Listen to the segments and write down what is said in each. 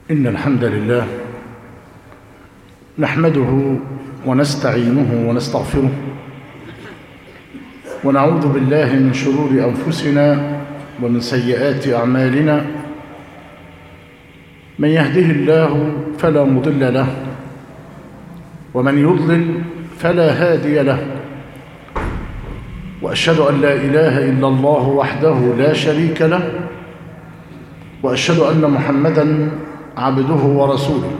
إن الحمد لله نحمده ونستعينه ونستغفره ونعوذ بالله من شرور أنفسنا ومن سيئات أعمالنا. من يهده الله فلا مضل له ومن يضلل فلا هادي له، وأشهد أن لا إله إلا الله وحده لا شريك له، وأشهد أن محمدًا عبده ورسوله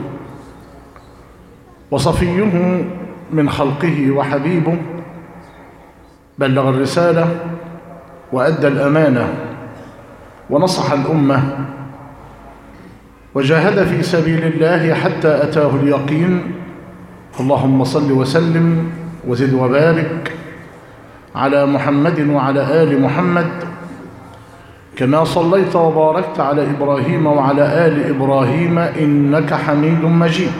وصفيه من خلقه وحبيبه، بلغ الرسالة وأدى الأمانة ونصح الأمة وجاهد في سبيل الله حتى أتاه اليقين. اللهم صل وسلم وزد وبارك على محمد وعلى آل محمد كما صليت وباركت على إبراهيم وعلى آل إبراهيم إنك حميد مجيد.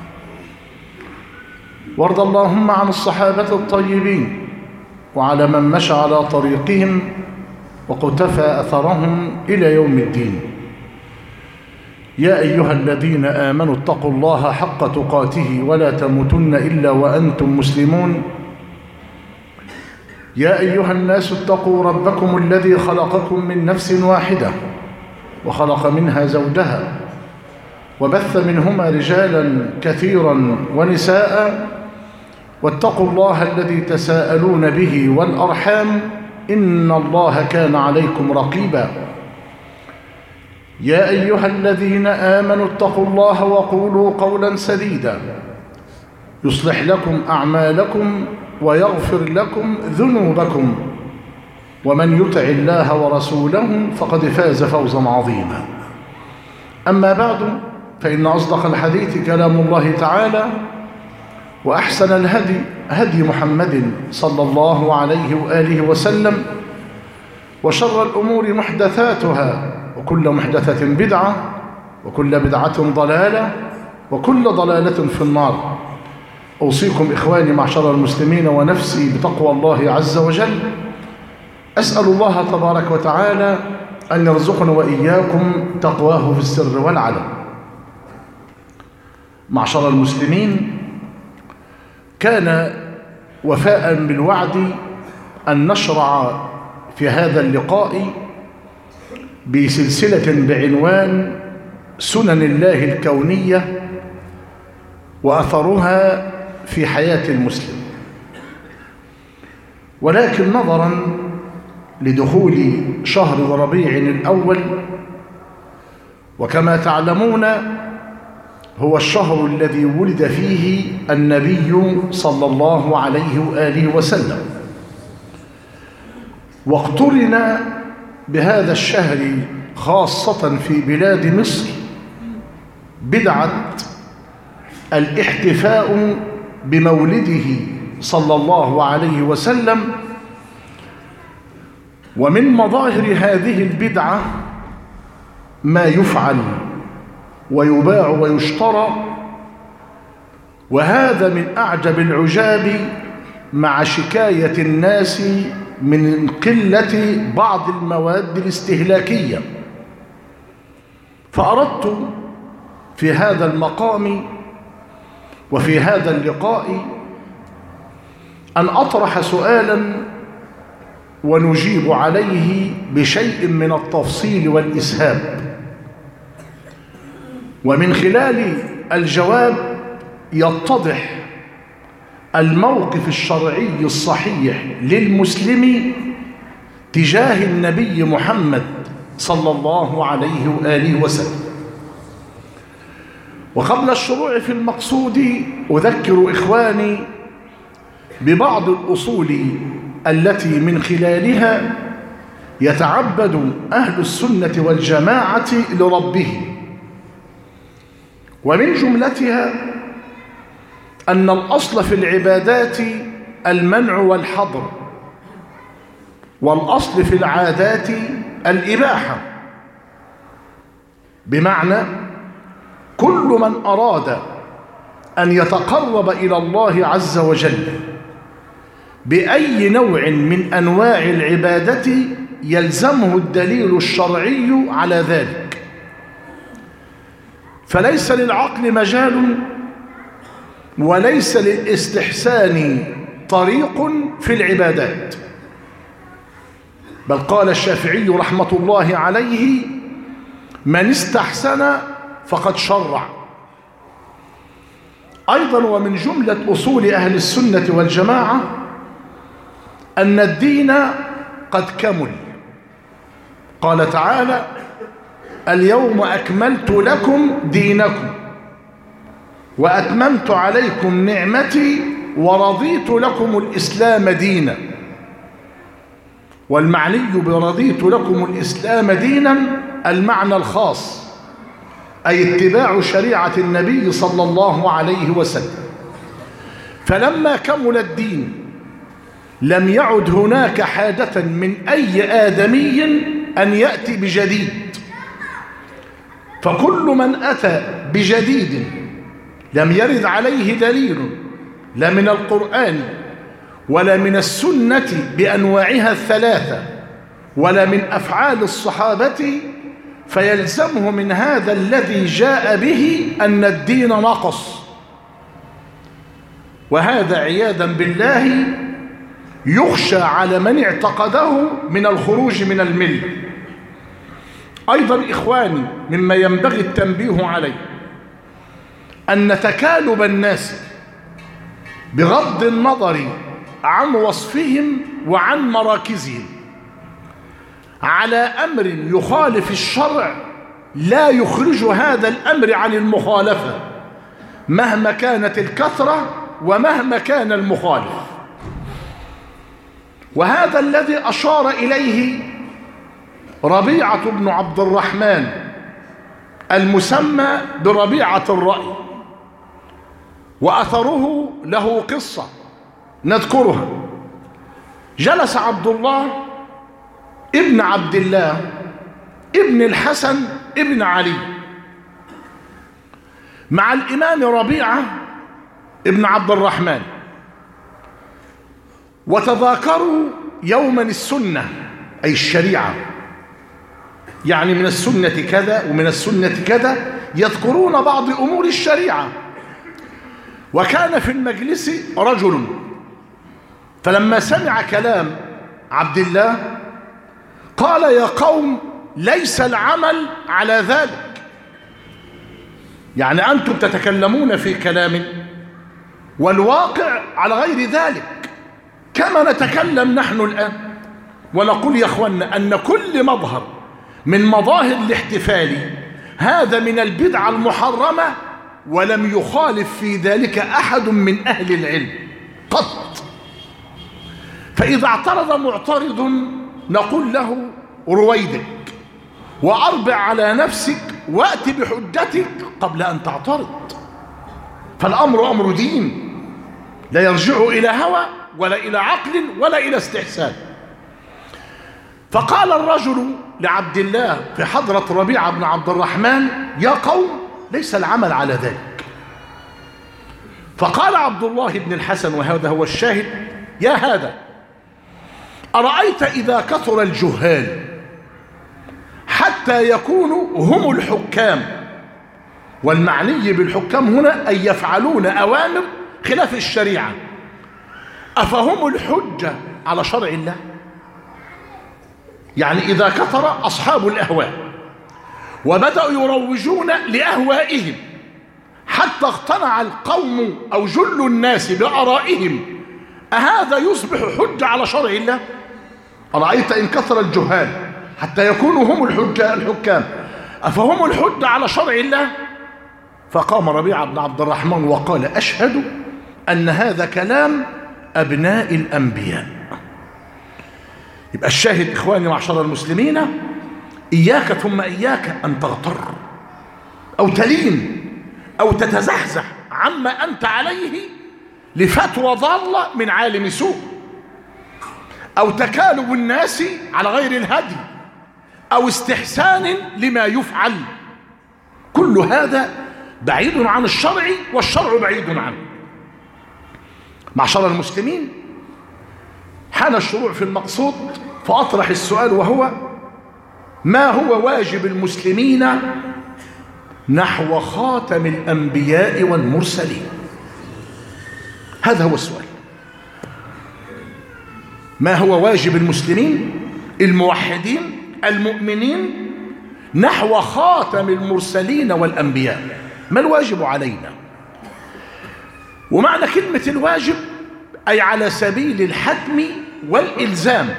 وارض اللهم عن الصحابة الطيبين وعلى من مشى على طريقهم وقتفى أثرهم إلى يوم الدين. يا أيها الذين آمنوا اتقوا الله حق تقاته ولا تموتن إلا وأنتم مسلمون. يا أيها الناس اتقوا ربكم الذي خلقكم من نفس واحدة وخلق منها زوجها وبث منهما رجالا كثيرا ونساء، واتقوا الله الذي تساءلون به والأرحام إن الله كان عليكم رقيبا. يا أيها الذين آمنوا اتقوا الله وقولوا قولا سديدا يصلح لكم أعمالكم ويغفر لكم ذنوبكم، ومن يطع الله ورسوله فقد فاز فوزا عظيما. أما بعد، فإن أصدق الحديث كلام الله تعالى، وأحسن الهدي هدي محمد صلى الله عليه وآله وسلم، وشر الأمور محدثاتها، وكل محدثة بدعة، وكل بدعة ضلالة، وكل ضلالة في النار. أوصيكم إخواني معشر المسلمين ونفسي بتقوى الله عز وجل. أسأل الله تبارك وتعالى أن يرزقنا وإياكم تقواه في السر والعلن. معشر المسلمين، كان وفاء بالوعد أن نشرع في هذا اللقاء بسلسلة بعنوان سنن الله الكونية وأثرها في حياة المسلم. ولكن نظرا لدخول شهر ربيع الأول، وكما تعلمون هو الشهر الذي ولد فيه النبي صلى الله عليه وآله وسلم، واقترن بهذا الشهر خاصة في بلاد مصر بدعة الاحتفاء بمولده صلى الله عليه وسلم. ومن مظاهر هذه البدعة ما يفعل ويباع ويشترى، وهذا من أعجب العجاب مع شكاية الناس من قلة بعض المواد الاستهلاكية. فأردت في هذا المقام وفي هذا اللقاء أن أطرح سؤالا ونجيب عليه بشيء من التفصيل والإسهاب، ومن خلال الجواب يتضح الموقف الشرعي الصحيح للمسلم تجاه النبي محمد صلى الله عليه وآله وسلم. وقبل الشروع في المقصود أذكر إخواني ببعض الأصول التي من خلالها يتعبد أهل السنة والجماعة لربهم، ومن جملتها أن الأصل في العبادات المنع والحظر، والأصل في العادات الإباحة، بمعنى كل من أراد أن يتقرب إلى الله عز وجل بأي نوع من أنواع العبادة يلزمه الدليل الشرعي على ذلك. فليس للعقل مجال وليس للاستحسان طريق في العبادات. بل قال الشافعي رحمة الله عليه: من استحسن فقد شرع. أيضا ومن جملة أصول أهل السنة والجماعة أن الدين قد كمل. قال تعالى: اليوم أكملت لكم دينكم وأتممت عليكم نعمتي ورضيت لكم الإسلام دينا. والمعني برضيت لكم الإسلام دينا المعنى الخاص، أي اتباع شريعة النبي صلى الله عليه وسلم. فلما كمل الدين لم يعد هناك حاجة من أي آدمي أن يأتي بجديد. فكل من أتى بجديد لم يرد عليه دليل لا من القرآن ولا من السنة بأنواعها الثلاثة ولا من أفعال الصحابة، فيلزمه من هذا الذي جاء به أن الدين نقص. وهذا عياذا بالله يخشى على من اعتقده من الخروج من الملة. أيضا إخواني، مما ينبغي التنبيه عليه أن تكالب الناس بغض النظر عن وصفهم وعن مراكزهم على أمر يخالف الشرع لا يخرج هذا الأمر عن المخالفة مهما كانت الكثرة ومهما كان المخالف. وهذا الذي أشار إليه ربيعة بن عبد الرحمن المسمى بربيعة الرأي، وأثره له قصة نذكرها. جلس عبد الله ابن عبد الله ابن الحسن ابن علي مع الإمام ربيعة ابن عبد الرحمن، وتذاكروا يوما السنة أي الشريعة، يعني من السنة كذا ومن السنة كذا، يذكرون بعض أمور الشريعة. وكان في المجلس رجل، فلما سمع كلام عبد الله قال: يا قوم، ليس العمل على ذلك. يعني أنتم تتكلمون في كلام والواقع على غير ذلك، كما نتكلم نحن الآن ونقول يا أخوانا أن كل مظهر من مظاهر الاحتفال هذا من البدعة المحرمة، ولم يخالف في ذلك أحد من أهل العلم قط. فإذا اعترض معترض نقول له: رويدك وأربع على نفسك وأت بحجتك قبل أن تعترض. فالأمر أمر دين لا يرجع إلى هوى ولا إلى عقل ولا إلى استحسان. فقال الرجل لعبد الله في حضرة ربيعة بن عبد الرحمن: يا قوم، ليس العمل على ذلك. فقال عبد الله بن الحسن، وهذا هو الشاهد: يا هذا، أرأيت إذا كثر الجهال حتى يكونوا هم الحكام، والمعني بالحكام هنا أن يفعلون أوامر خلاف الشريعة، أفهم الحجة على شرع الله؟ يعني إذا كثر أصحاب الأهواء وبدأوا يروجون لأهوائهم حتى اقتنع القوم أو جل الناس بآرائهم، أهذا يصبح حجة على شرع الله؟ أرأيت إن كثر الجهال حتى يكونوا هم الحكام، أفهم الحجة على شرع الله؟ فقام ربيعة بن عبد الرحمن وقال: أشهد أن هذا كلام أبناء الأنبياء. يبقى الشاهد إخواني معشر المسلمين، إياك ثم إياك أن تغتر أو تلين أو تتزحزح عما أنت عليه لفتوى ضالة من عالم سوء، أو تكالب الناس على غير الهدي، أو استحسان لما يفعل. كل هذا بعيد عن الشرع والشرع بعيد عنه. معشر المسلمين، حان الشروع في المقصود، فأطرح السؤال، وهو: ما هو واجب المسلمين نحو خاتم الأنبياء والمرسلين. هذا هو السؤال. ما هو واجب المسلمين الموحدين المؤمنين نحو خاتم المرسلين والأنبياء؟ ما الواجب علينا؟ ومعنى كلمة الواجب أي على سبيل الحتم والإلزام،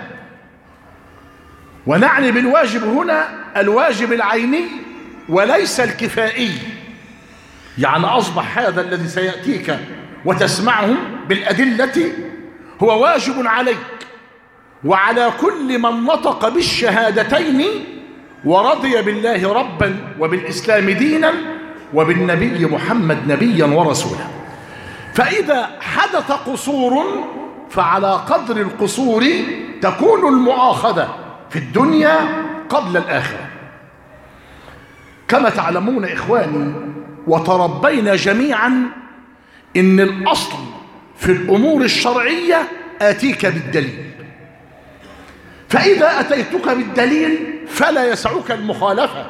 ونعني بالواجب هنا الواجب العيني وليس الكفائي. يعني أصبح هذا الذي سيأتيك وتسمعهم بالأدلة هو واجب عليك وعلى كل من نطق بالشهادتين ورضي بالله ربا وبالإسلام دينا وبالنبي محمد نبيا ورسولا. فإذا حدث قصور فعلى قدر القصور تكون المؤاخذة في الدنيا قبل الآخرة. كما تعلمون إخواني وتربينا جميعا إن الأصل في الأمور الشرعية آتيك بالدليل، فإذا أتيتك بالدليل فلا يسعك المخالفة،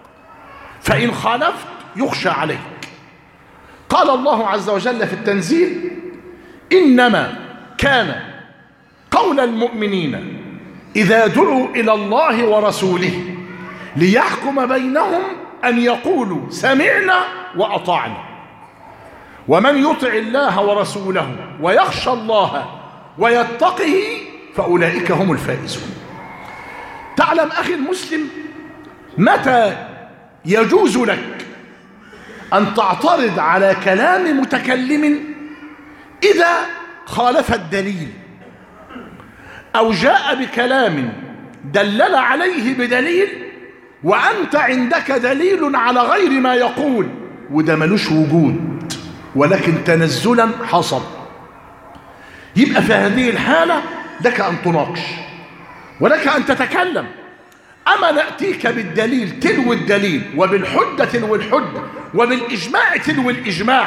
فإن خالفت يخشى عليك. قال الله عز وجل في التنزيل: إنما كان قول المؤمنين إذا دعوا إلى الله ورسوله ليحكم بينهم أن يقولوا سمعنا وأطعنا، ومن يطع الله ورسوله ويخشى الله ويتقه فأولئك هم الفائزون. تعلم أخي المسلم متى يجوز لك أن تعترض على كلام متكلم؟ إذا خالف الدليل أو جاء بكلام دلل عليه بدليل وأنت عندك دليل على غير ما يقول، وده ملوش وجود ولكن تنزلا حصل. يبقى في هذه الحالة لك أن تناقش ولك أن تتكلم. أما نأتيك بالدليل تلو الدليل وبالحجة تلو الحجة وبالإجماع تلو الإجماع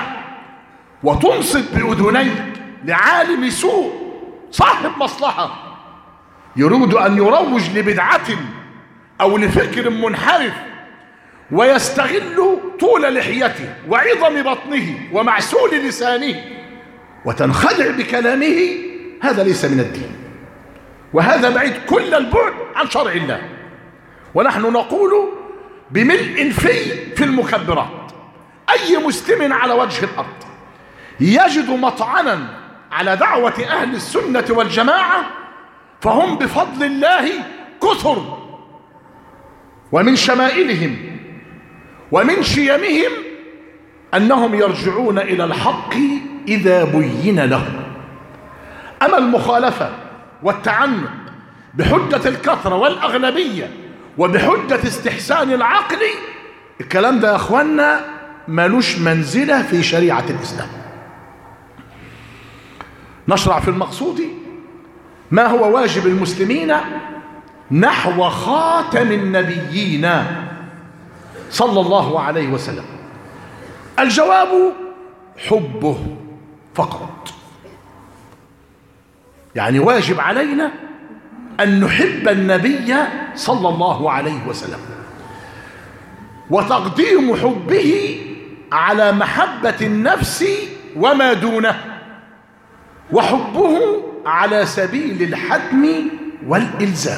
وتنصت بأذنيك لعالم سوء صاحب مصلحة يريد أن يروج لبدعة أو لفكر منحرف ويستغل طول لحيته وعظم بطنه ومعسول لسانه وتنخدع بكلامه، هذا ليس من الدين، وهذا بعيد كل البعد عن شرع الله. ونحن نقول بملء في المكبرات: أي مسلم على وجه الأرض يجد مطعنا على دعوة أهل السنة والجماعة فهم بفضل الله كثر، ومن شمائلهم ومن شيمهم أنهم يرجعون إلى الحق إذا بين لهم. أما المخالفة والتعنت بحجة الكثرة والأغلبية وبحجة استحسان العقل، الكلام ده يا أخوانا مالوش منزلة في شريعة الإسلام. نشرع في المقصود. ما هو واجب المسلمين نحو خاتم النبيين صلى الله عليه وسلم؟ الجواب: حبه فقط. يعني واجب علينا أن نحب النبي صلى الله عليه وسلم، وتقديم حبه على محبة النفس وما دونه، وحبه على سبيل الحتم والإلزام.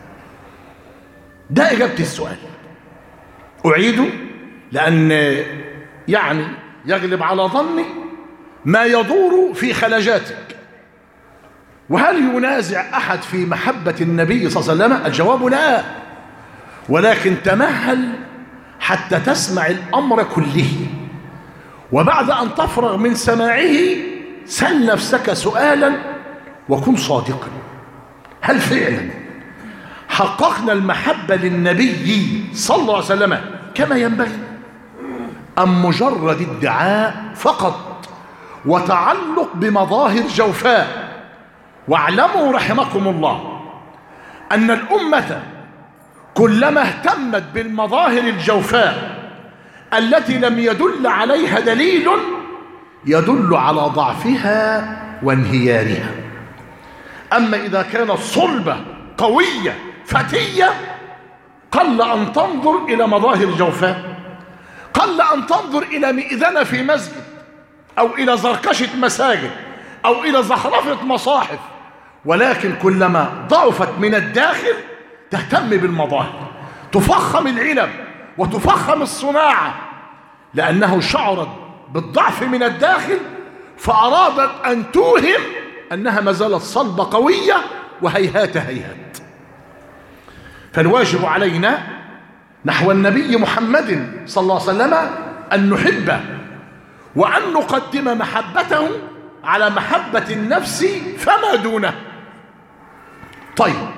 ده إجابة السؤال. أعيد لأن يعني يغلب على ظني ما يدور في خلجاتك. وهل ينازع أحد في محبة النبي صلى الله عليه وسلم؟ الجواب لا، ولكن تمهل حتى تسمع الأمر كله، وبعد أن تفرغ من سماعه سل نفسك سؤالا وكن صادقا: هل فعلا حققنا المحبة للنبي صلى الله عليه وسلم كما ينبغي، أم مجرد ادعاء فقط وتعلق بمظاهر جوفاء؟ واعلموا رحمكم الله أن الأمة كلما اهتمت بالمظاهر الجوفاء التي لم يدل عليها دليل يدل على ضعفها وانهيارها. أما إذا كانت صلبة قوية فتية قل أن تنظر إلى مظاهر جوفاء، قل أن تنظر إلى مئذنة في مسجد أو إلى زركشة مساجد أو إلى زخرفة مصاحف، ولكن كلما ضعفت من الداخل تهتم بالمظاهر، تفخم العلم وتفخم الصناعة، لأنه شعرت بالضعف من الداخل فأرادت أن توهم أنها ما زالت صلبة قوية، وهيهات هيهات. فالواجب علينا نحو النبي محمد صلى الله عليه وسلم أن نحبه وأن نقدم محبته على محبة النفس فما دونه. طيب،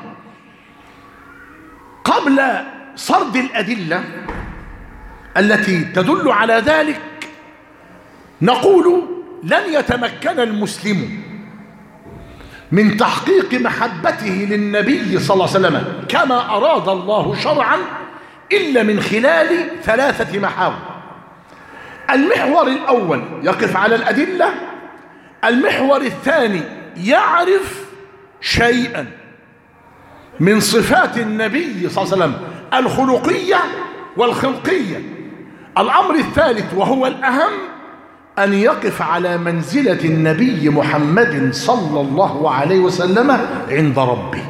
قبل سرد الأدلة التي تدل على ذلك نقول لن يتمكن المسلم من تحقيق محبته للنبي صلى الله عليه وسلم كما أراد الله شرعا إلا من خلال 3 محاور. المحور الأول يقف على الأدلة، المحور الثاني يعرف شيئا من صفات النبي صلى الله عليه وسلم الخلقية والخلقية، الأمر الثالث وهو الأهم أن يقف على منزلة النبي محمد صلى الله عليه وسلم عند ربه.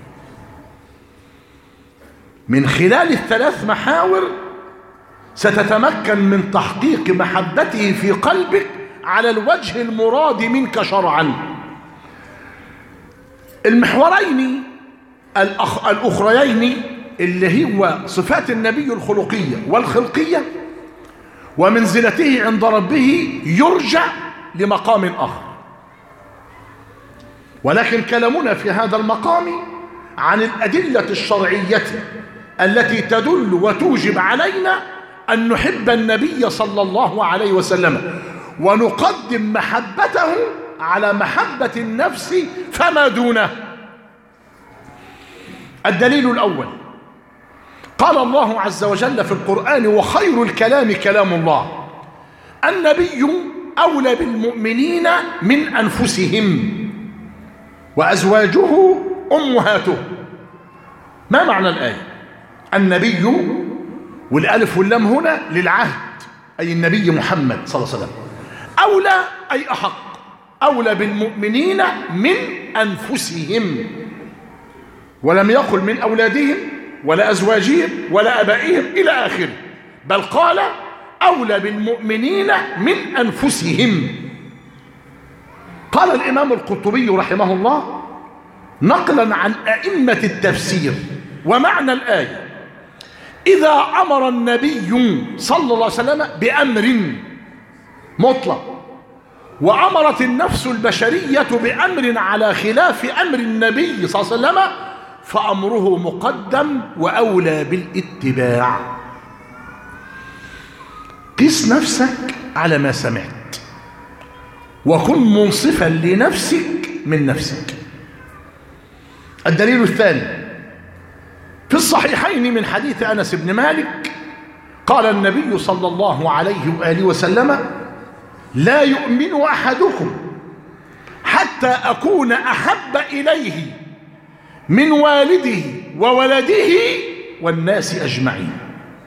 من خلال ال3 محاور ستتمكن من تحقيق محبته في قلبك على الوجه المراد منك شرعا. المحورين الأخريين اللي هو صفات النبي الخلقية والخلقية ومنزلته عند ربه يرجع لمقام آخر، ولكن كلامنا في هذا المقام عن الأدلة الشرعية التي تدل وتوجب علينا أن نحب النبي صلى الله عليه وسلم ونقدم محبته على محبة النفس فما دونه. الدليل الأول قال الله عز وجل في القرآن: وخير الكلام كلام الله. النبي أولى بالمؤمنين من أنفسهم وأزواجه أمهاته. ما معنى الآية؟ النبي والألف واللام هنا للعهد، أي النبي محمد صلى الله عليه وسلم. أولى أي أحق، أولى بالمؤمنين من أنفسهم، ولم يقل من أولادهم ولا أزواجهم ولا أبائهم إلى آخره، بل قال أولى بالمؤمنين من أنفسهم. قال الإمام القرطبي رحمه الله نقلا عن أئمة التفسير: ومعنى الآية إذا أمر النبي صلى الله عليه وسلم بأمر مطلق وأمرت النفس البشرية بأمر على خلاف أمر النبي صلى الله عليه وسلم فأمره مقدم وأولى بالاتباع. قس نفسك على ما سمعت وكن منصفا لنفسك من نفسك. الدليل الثاني في الصحيحين من حديث أنس بن مالك قال النبي صلى الله عليه وآله وسلم: لا يؤمن أحدكم حتى أكون أحب إليه من والده وولده والناس أجمعين.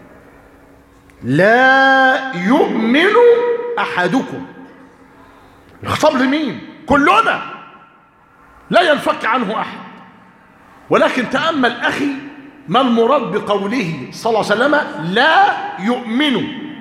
لا يؤمن أحدكم، الخطاب لمين؟ كلنا، لا ينفك عنه أحد. ولكن تأمل أخي ما المراد بقوله صلى الله عليه وسلم لا يؤمن.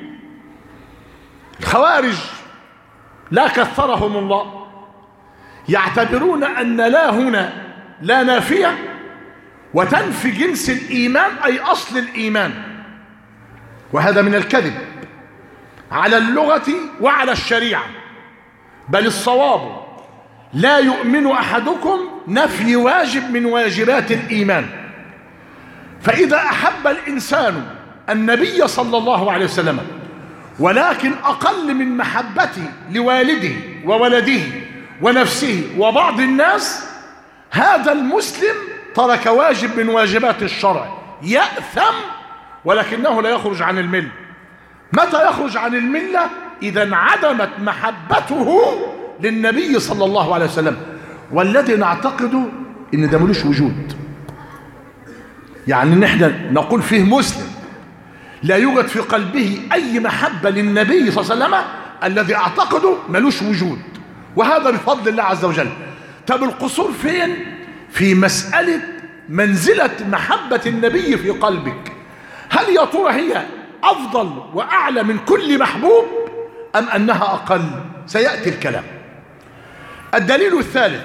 الخوارج لا كثرهم الله يعتبرون أن لا هنا لا نافية وتنفي جنس الإيمان أي أصل الإيمان، وهذا من الكذب على اللغة وعلى الشريعة. بل الصواب لا يؤمن أحدكم نفي واجب من واجبات الإيمان. فإذا أحب الإنسان النبي صلى الله عليه وسلم ولكن أقل من محبته لوالده وولده ونفسه وبعض الناس، هذا المسلم ترك واجب من واجبات الشرع، يأثم ولكنه لا يخرج عن الملة. متى يخرج عن الملة؟ إذا انعدمت محبته للنبي صلى الله عليه وسلم، والذي نعتقد إن ده ملوش وجود. يعني نحن نقول فيه مسلم لا يوجد في قلبه أي محبة للنبي صلى الله عليه وسلم الذي أعتقده ملوش وجود، وهذا بفضل الله عز وجل. طب القصور فين؟ في مسألة منزلة محبة النبي في قلبك. هل يا ترى هي أفضل وأعلى من كل محبوب أم أنها أقل؟ سيأتي الكلام. الدليل الثالث،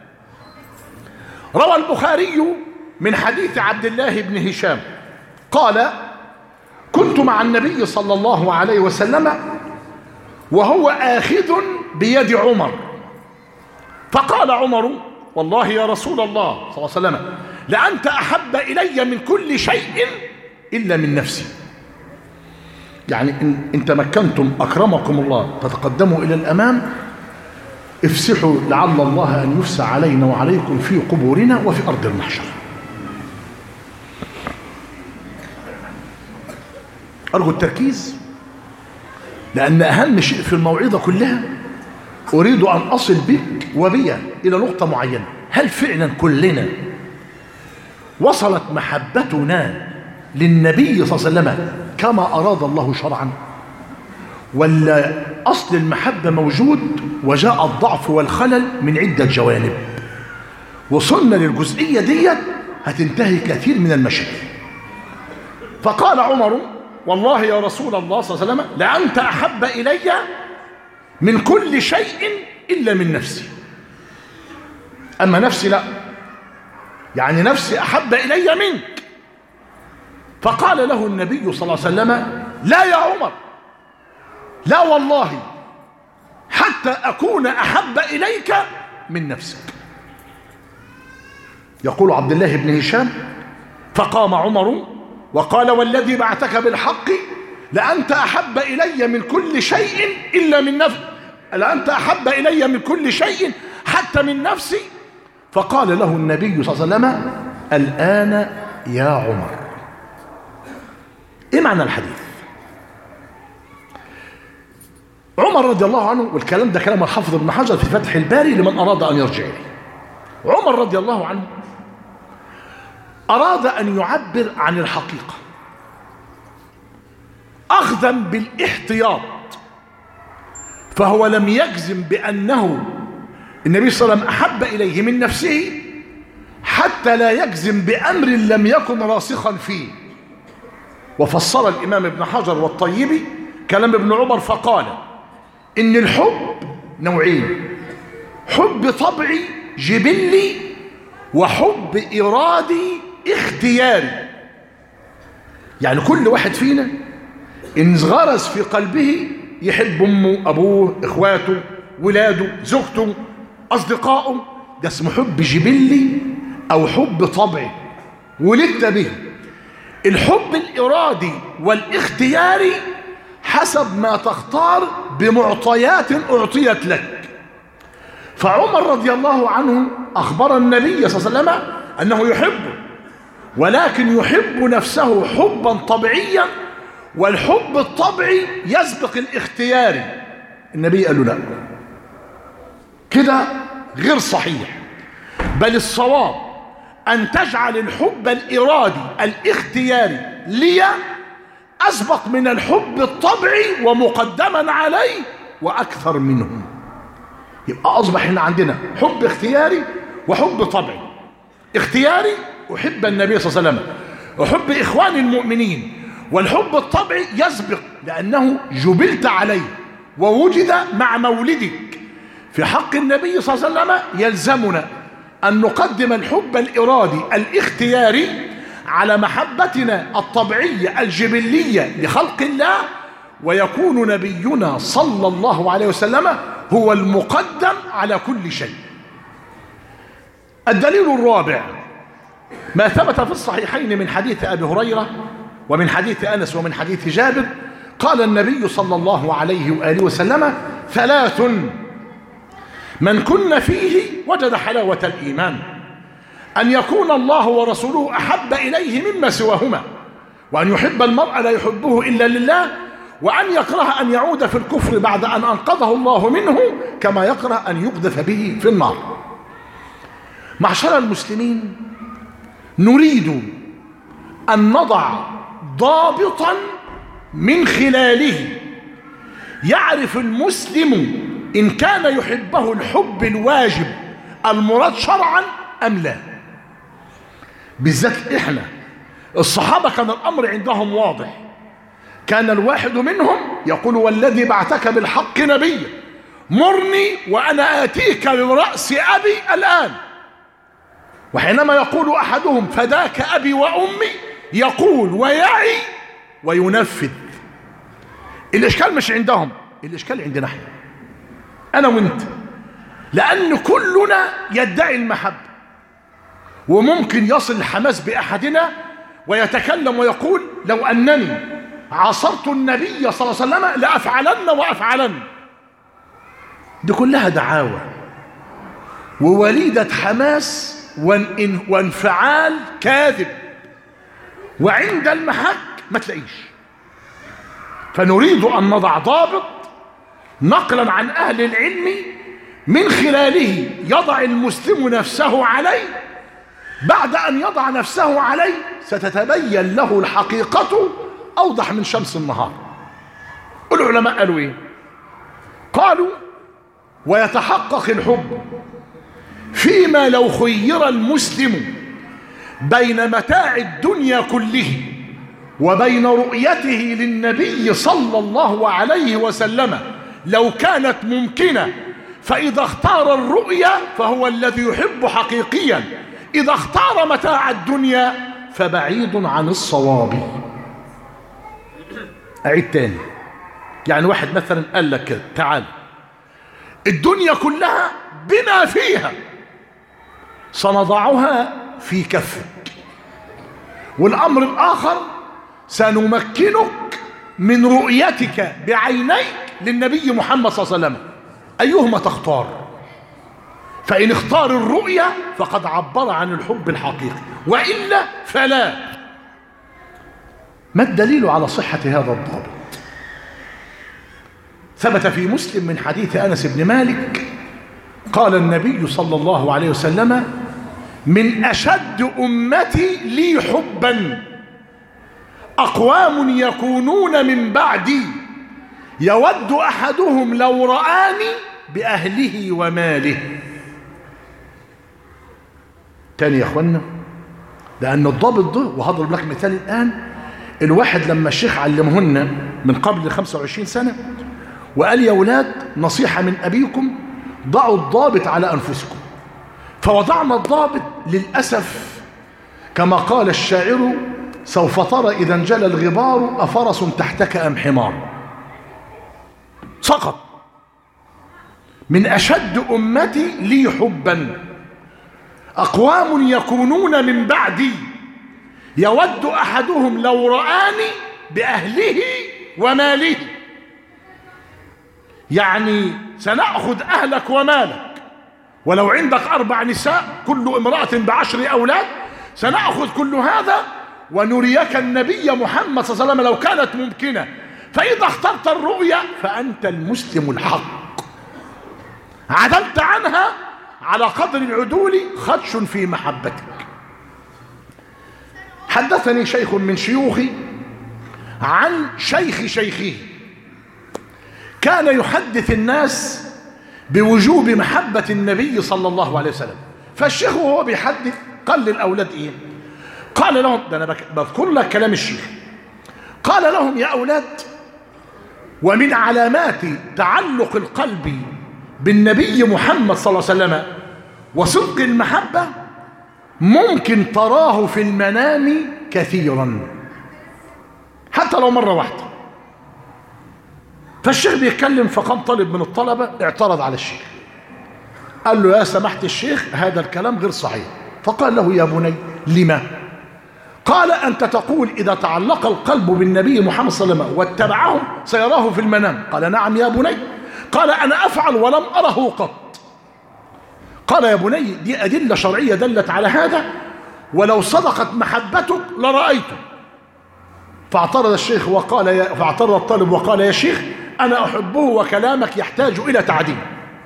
روى البخاري من حديث عبد الله بن هشام قال: كنت مع النبي صلى الله عليه وسلم وهو آخذ بيد عمر، فقال عمر: والله يا رسول الله صلى الله عليه وسلم لأنت أحب إلي من كل شيء إلا من نفسي. يعني إن تمكنتم أكرمكم الله فتقدموا إلى الأمام، افسحوا لعل الله أن يفسح علينا وعليكم في قبورنا وفي أرض المحشر. أرجو التركيز، لأن أهم شيء في الموعظة كلها أريد أن أصل بك وبي إلى نقطة معينة. هل فعلا كلنا وصلت محبتنا للنبي صلى الله عليه وسلم كما أراد الله شرعا، ولا أصل المحبة موجود وجاء الضعف والخلل من عدة جوانب؟ وصلنا للجزئية دي هتنتهي كثير من المشاكل. فقال عمر: والله يا رسول الله صلى الله عليه وسلم لأنت أحب إلي من كل شيء إلا من نفسي. أما نفسي لا، يعني نفسي أحب إلي منك. فقال له النبي صلى الله عليه وسلم: لا يا عمر، لا والله حتى أكون أحب إليك من نفسك. يقول عبد الله بن هشام: فقام عمر وقال: والذي بعثك بالحق لأنت أحب إلي من كل شيء إلا من نفسي، لأنت أحب إلي من كل شيء حتى من نفسي. فقال له النبي صلى الله عليه وسلم: الآن يا عمر. إيه معنى الحديث؟ عمر رضي الله عنه، والكلام ده كلام الحافظ ابن حجر في فتح الباري لمن أراد أن يرجع إليه. عمر رضي الله عنه أراد أن يعبر عن الحقيقة أخذا بالاحتياط، فهو لم يجزم بأنه النبي صلى الله عليه وسلم أحب إليه من نفسه حتى لا يجزم بأمر لم يكن راسخا فيه. وفسر الإمام ابن حجر والطيبي كلام ابن عمر فقال: إن الحب نوعين: حب طبعي جبلي وحب إرادي اختياري. يعني كل واحد فينا إن غرس في قلبه يحب أمه، أبوه، إخواته، ولاده، زوجته، أصدقائه، ده اسمه حب جبلي أو حب طبعي ولدت به. الحب الإرادي والاختياري حسب ما تختار بمعطيات أعطيت لك. فعمر رضي الله عنه أخبر النبي صلى الله عليه وسلم أنه يحبه، ولكن يحب نفسه حبا طبيعيا، والحب الطبيعي يسبق الاختياري. النبي قال له: لا، كده غير صحيح، بل الصواب أن تجعل الحب الإرادي الاختياري لي أسبق من الحب الطبيعي ومقدما عليه وأكثر منه. يبقى أصبح هنا عندنا حب اختياري وحب طبيعي. اختياري أحب النبي صلى الله عليه وسلم، أحب إخواني المؤمنين، والحب الطبيعي يسبق لأنه جبلت عليه ووجد مع مولدك. في حق النبي صلى الله عليه وسلم يلزمنا أن نقدم الحب الإرادي الاختياري على محبتنا الطبيعية الجبلية لخلق الله، ويكون نبينا صلى الله عليه وسلم هو المقدم على كل شيء. الدليل الرابع ما ثبت في الصحيحين من حديث أبي هريرة ومن حديث أنس ومن حديث جابر. قال النبي صلى الله عليه وآله وسلم: ثلاث من كن فيه وجد حلاوة الإيمان: أن يكون الله ورسوله أحب إليه مما سواهما، وأن يحب المرء لا يحبه إلا لله، وأن يكره أن يعود في الكفر بعد أن أنقذه الله منه، كما يكره أن يقذف به في النار. معشر المسلمين، نريد أن نضع ضابطا من خلاله يعرف المسلم إن كان يحبه الحب الواجب المراد شرعا أم لا. بالذات إحنا الصحابة كان الأمر عندهم واضح. كان الواحد منهم يقول والذي بعثك بالحق نبيا مرني وأنا آتيك برأس أبي الآن. وحينما يقول أحدهم فداك أبي وأمي يقول ويعي وينفذ. الإشكال مش عندهم، الإشكال عندنا احنا، أنا وأنت، لأن كلنا يدعي المحبة، وممكن يصل الحماس بأحدنا ويتكلم ويقول لو أنني عاصرت النبي صلى الله عليه وسلم لأفعلن وأفعلن. دي كلها دعاوى ووليدة حماس وانفعال كاذب، وعند المحك ما تلاقيش. فنريد أن نضع ضابط نقلا عن أهل العلم من خلاله يضع المسلم نفسه عليه. بعد أن يضع نفسه عليه ستتبين له الحقيقة أوضح من شمس النهار. العلماء قالوا إيه؟ قالوا ويتحقق الحب فيما لو خير المسلم بين متاع الدنيا كله وبين رؤيته للنبي صلى الله عليه وسلم لو كانت ممكنة، فإذا اختار الرؤيا فهو الذي يحب حقيقيا، إذا اختار متاع الدنيا فبعيد عن الصواب. أعيد تاني، يعني واحد مثلا قال لك كده تعال الدنيا كلها بما فيها سنضعها في كفك، والأمر الآخر سنمكنك من رؤيتك بعينيك للنبي محمد صلى الله عليه وسلم، أيهما تختار؟ فإن اختار الرؤية فقد عبر عن الحب الحقيقي، وإلا فلا. ما الدليل على صحة هذا الضابط؟ ثبت في مسلم من حديث أنس بن مالك قال النبي صلى الله عليه وسلم من أشد أمتي لي حبا أقوام يكونون من بعدي يود أحدهم لو رآني بأهله وماله. تاني يا أخوانا، لأن الضابط ده، وهضرب لك مثال الآن، الواحد لما الشيخ علمهن من قبل 25 سنة وقال يا أولاد نصيحة من أبيكم ضعوا الضابط على أنفسكم، فوضعنا الضابط للأسف كما قال الشاعر سوف ترى إذا انجلى الغبار أفرس تحتك أم حمار. سقط. من أشد أمتي لي حبا أقوام يكونون من بعدي يود أحدهم لو رآني بأهله وماله. يعني سنأخذ أهلك ومالك، ولو عندك 4 نساء كل امرأة ب10 أولاد، سنأخذ كل هذا ونريك النبي محمد صلى الله عليه وسلم لو كانت ممكنة. فإذا اخترت الرؤيا فأنت المسلم الحق، عدلت عنها على قدر العدول خدش في محبتك. حدثني شيخ من شيوخي عن شيخ شيخه كان يحدث الناس بوجوب محبة النبي صلى الله عليه وسلم. فالشيخ وهو بيحدث قال للأولاد إيه؟ قال لهم، ده أنا بذكر لك كلام الشيخ، قال لهم يا أولاد ومن علامات تعلق القلب بالنبي محمد صلى الله عليه وسلم وصدق المحبة ممكن تراه في المنام كثيرا حتى لو مرة واحدة. فالشيخ بيتكلم فقام طالب من الطلبة اعترض على الشيخ، قال له يا سماحة الشيخ هذا الكلام غير صحيح. فقال له يا بني لما؟ قال أنت تقول إذا تعلق القلب بالنبي محمد صلى الله عليه وسلم واتبعه سيراه في المنام. قال نعم يا بني. قال أنا أفعل ولم أره قط. قال يا بني دي أدلة شرعية دلت على هذا، ولو صدقت محبتك لرأيته. فاعترض الشيخ فاعترض الطالب وقال يا شيخ أنا أحبه وكلامك يحتاج إلى تعديل.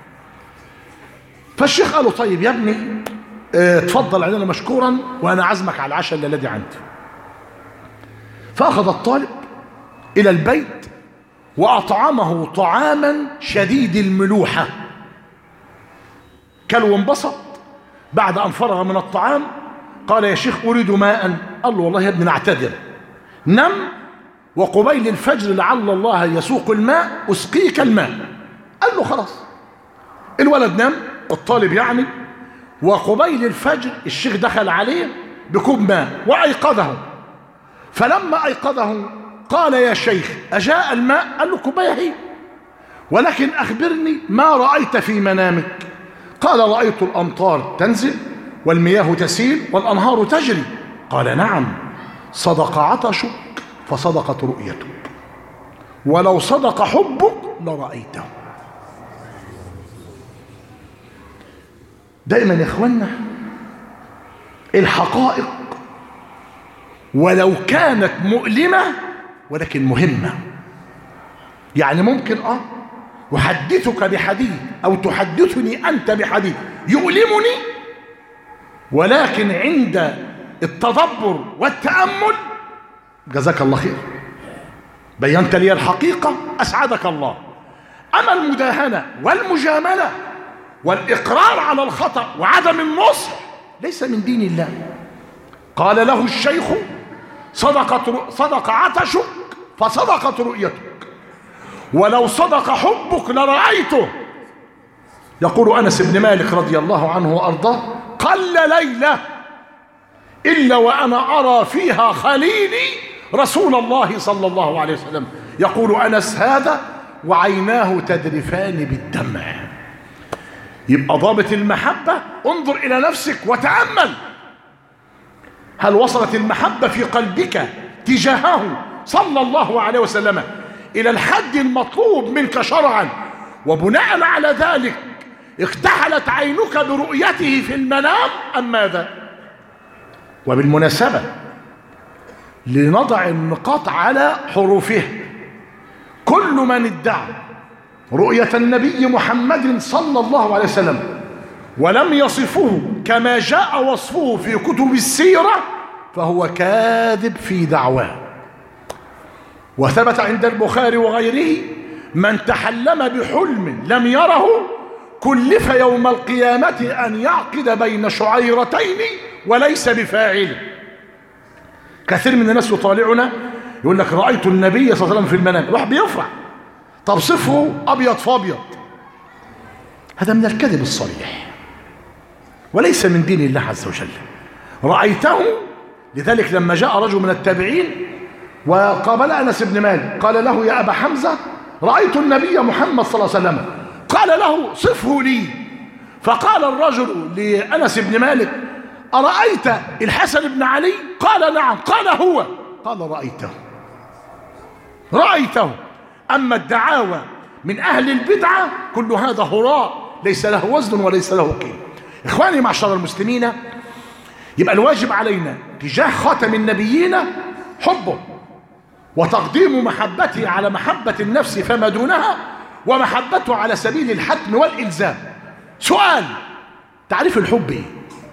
فالشيخ قال له طيب يا ابني تفضل علينا مشكورا وأنا عزمك على العشاء الذي عندي. فأخذ الطالب إلى البيت وأطعمه طعاما شديد الملوحة. كل وانبسط. بعد أن فرغ من الطعام قال يا شيخ أريد ماء. قال له والله يا ابني نعتذر، نم وقبيل الفجر لعل الله يسوق الماء أسقيك الماء. قال له خلاص. الولد نام، الطالب يعني، وقبيل الفجر الشيخ دخل عليه بكوب ماء وأيقظه. فلما أيقظه قال يا شيخ أجاء الماء؟ قال له كوباية هي، ولكن أخبرني ما رأيت في منامك. قال رأيت الأمطار تنزل والمياه تسيل والأنهار تجري. قال نعم، صدق عطشك فصدقت رؤيتك، ولو صدق حبك لرأيته. دائما يا اخوانا الحقائق ولو كانت مؤلمة ولكن مهمة. يعني ممكن أحدثك بحديث أو تحدثني أنت بحديث يؤلمني، ولكن عند التدبر والتأمل جزاك الله خير، بينت لي الحقيقة، أسعدك الله. أما المداهنة والمجاملة والإقرار على الخطأ وعدم النصح ليس من دين الله. قال له الشيخ صدق عطشك فصدقت رؤيتك، ولو صدق حبك لرأيته. يقول أنس بن مالك رضي الله عنه وأرضاه قل ليلة إلا وأنا أرى فيها خليلي رسول الله صلى الله عليه وسلم. يقول أنس هذا وعيناه تذرفان بالدمع. يبقى ضابط المحبة انظر إلى نفسك وتأمل، هل وصلت المحبة في قلبك تجاهه صلى الله عليه وسلم إلى الحد المطلوب منك شرعا، وبناء على ذلك اكتحلت عينك برؤيته في المنام أم ماذا؟ وبالمناسبة لنضع النقاط على حروفه، كل من ادعى رؤية النبي محمد صلى الله عليه وسلم ولم يصفه كما جاء وصفه في كتب السيرة فهو كاذب في دعواه. وثبت عند البخاري وغيره من تحلم بحلم لم يره كلف يوم القيامة أن يعقد بين شعيرتين وليس بفاعل. كثير من الناس يطالعنا يقول لك رأيت النبي صلى الله عليه وسلم في المنام، روح بيفرح، طب صفه أبيض فابيض. هذا من الكذب الصريح وليس من دين الله عز وجل. رأيته، لذلك لما جاء رجل من التابعين وقابل أنس بن مالك قال له يا أبا حمزة رأيت النبي محمد صلى الله عليه وسلم، قال له صفه لي. فقال الرجل لأنس بن مالك أرأيت الحسن بن علي؟ قال نعم. قال هو؟ قال رأيته. أما الدعاوى من أهل البدعة كل هذا هراء ليس له وزن وليس له قيمة. إخواني معشر المسلمين، يبقى الواجب علينا تجاه خاتم النبيين حبه وتقديم محبته على محبة النفس فما دونها، ومحبته على سبيل الحتم والإلزام. سؤال: تعريف الحب إيه؟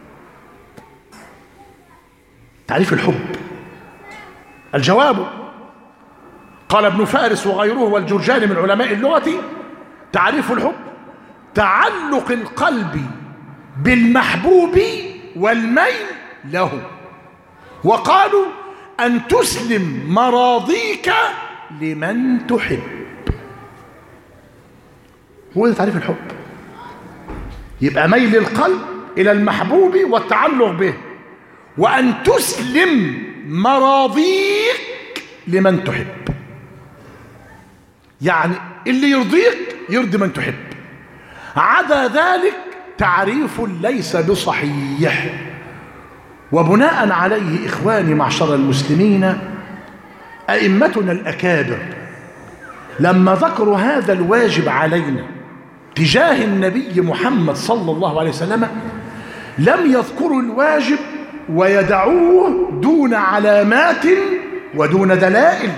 تعريف الحب. الجواب قال ابن فارس وغيره والجرجاني من علماء اللغة: تعريف الحب تعلق القلب بالمحبوب والميل له. وقالوا أن تسلم مراضيك لمن تحب. هو ده تعريف الحب. يبقى ميل القلب إلى المحبوب والتعلق به، وأن تسلم مراضيك لمن تحب. يعني اللي يرضيك يرضي من تحب، عدا ذلك تعريف ليس بصحيح. وبناء عليه إخواني معشر المسلمين، أئمتنا الأكابر لما ذكروا هذا الواجب علينا تجاه النبي محمد صلى الله عليه وسلم لم يذكروا الواجب ويدعوه دون علامات ودون دلائل،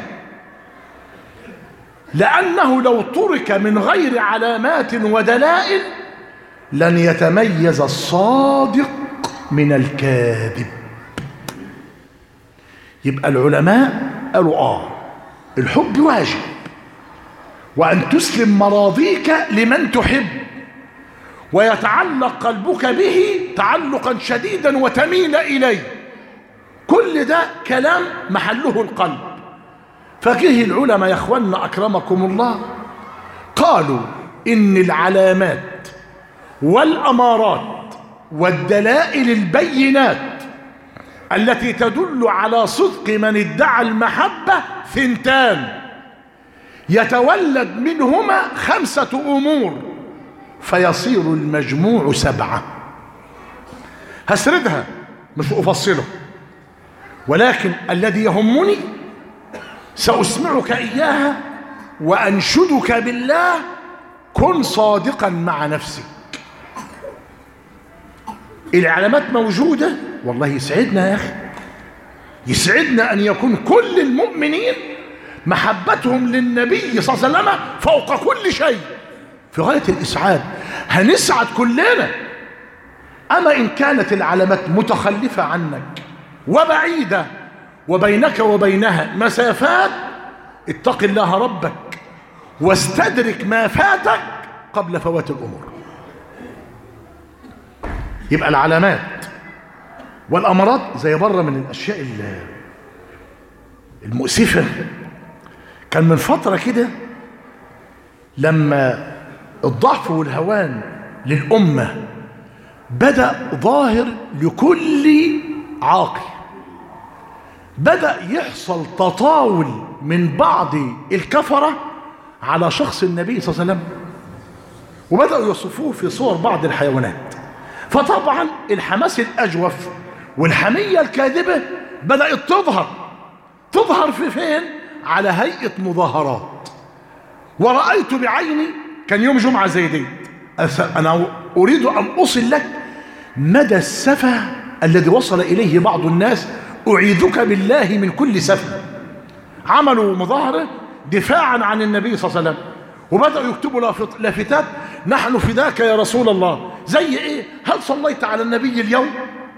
لأنه لو ترك من غير علامات ودلائل لن يتميز الصادق من الكاذب. يبقى العلماء قالوا الحب واجب، وأن تسلم مراضيك لمن تحب، ويتعلق قلبك به تعلقا شديدا وتميل إليه. كل ده كلام محله القلب. فجه العلماء يا اخوانا أكرمكم الله قالوا إن العلامات والأمارات والدلائل البينات التي تدل على صدق من ادعى المحبة ثنتان، يتولد منهما 5 أمور فيصير المجموع 7. هسردها مش أفصله، ولكن الذي يهمني سأسمعك إياها وأنشدك بالله: كن صادقا مع نفسك. العلامات موجودة، والله يسعدنا يا أخي، يسعدنا أن يكون كل المؤمنين محبتهم للنبي صلى الله عليه وسلم فوق كل شيء في غاية الإسعاد، هنسعد كلنا. أما إن كانت العلامات متخلفة عنك وبعيدة وبينك وبينها مسافات، اتق الله ربك واستدرك ما فاتك قبل فوات الأمور. يبقى العلامات والأمراض زي بره من الأشياء المؤسفة. كان من فترة كده لما الضعف والهوان للأمة بدأ ظاهر لكل عاقل، بدأ يحصل تطاول من بعض الكفرة على شخص النبي صلى الله عليه وسلم، وبدأوا يصفوه في صور بعض الحيوانات. فطبعا الحماس الأجوف والحمية الكاذبة بدأت تظهر في فين؟ على هيئة مظاهرات. ورأيت بعيني، كان يوم جمعة زي دي، أنا أريد أن أوصل لك مدى السفه الذي وصل إليه بعض الناس، أعيذك بالله من كل سفه. عملوا مظاهرة دفاعا عن النبي صلى الله عليه وسلم، وبدأوا يكتبوا لافتات: نحن فداك يا رسول الله. زي إيه؟ هل صليت على النبي اليوم؟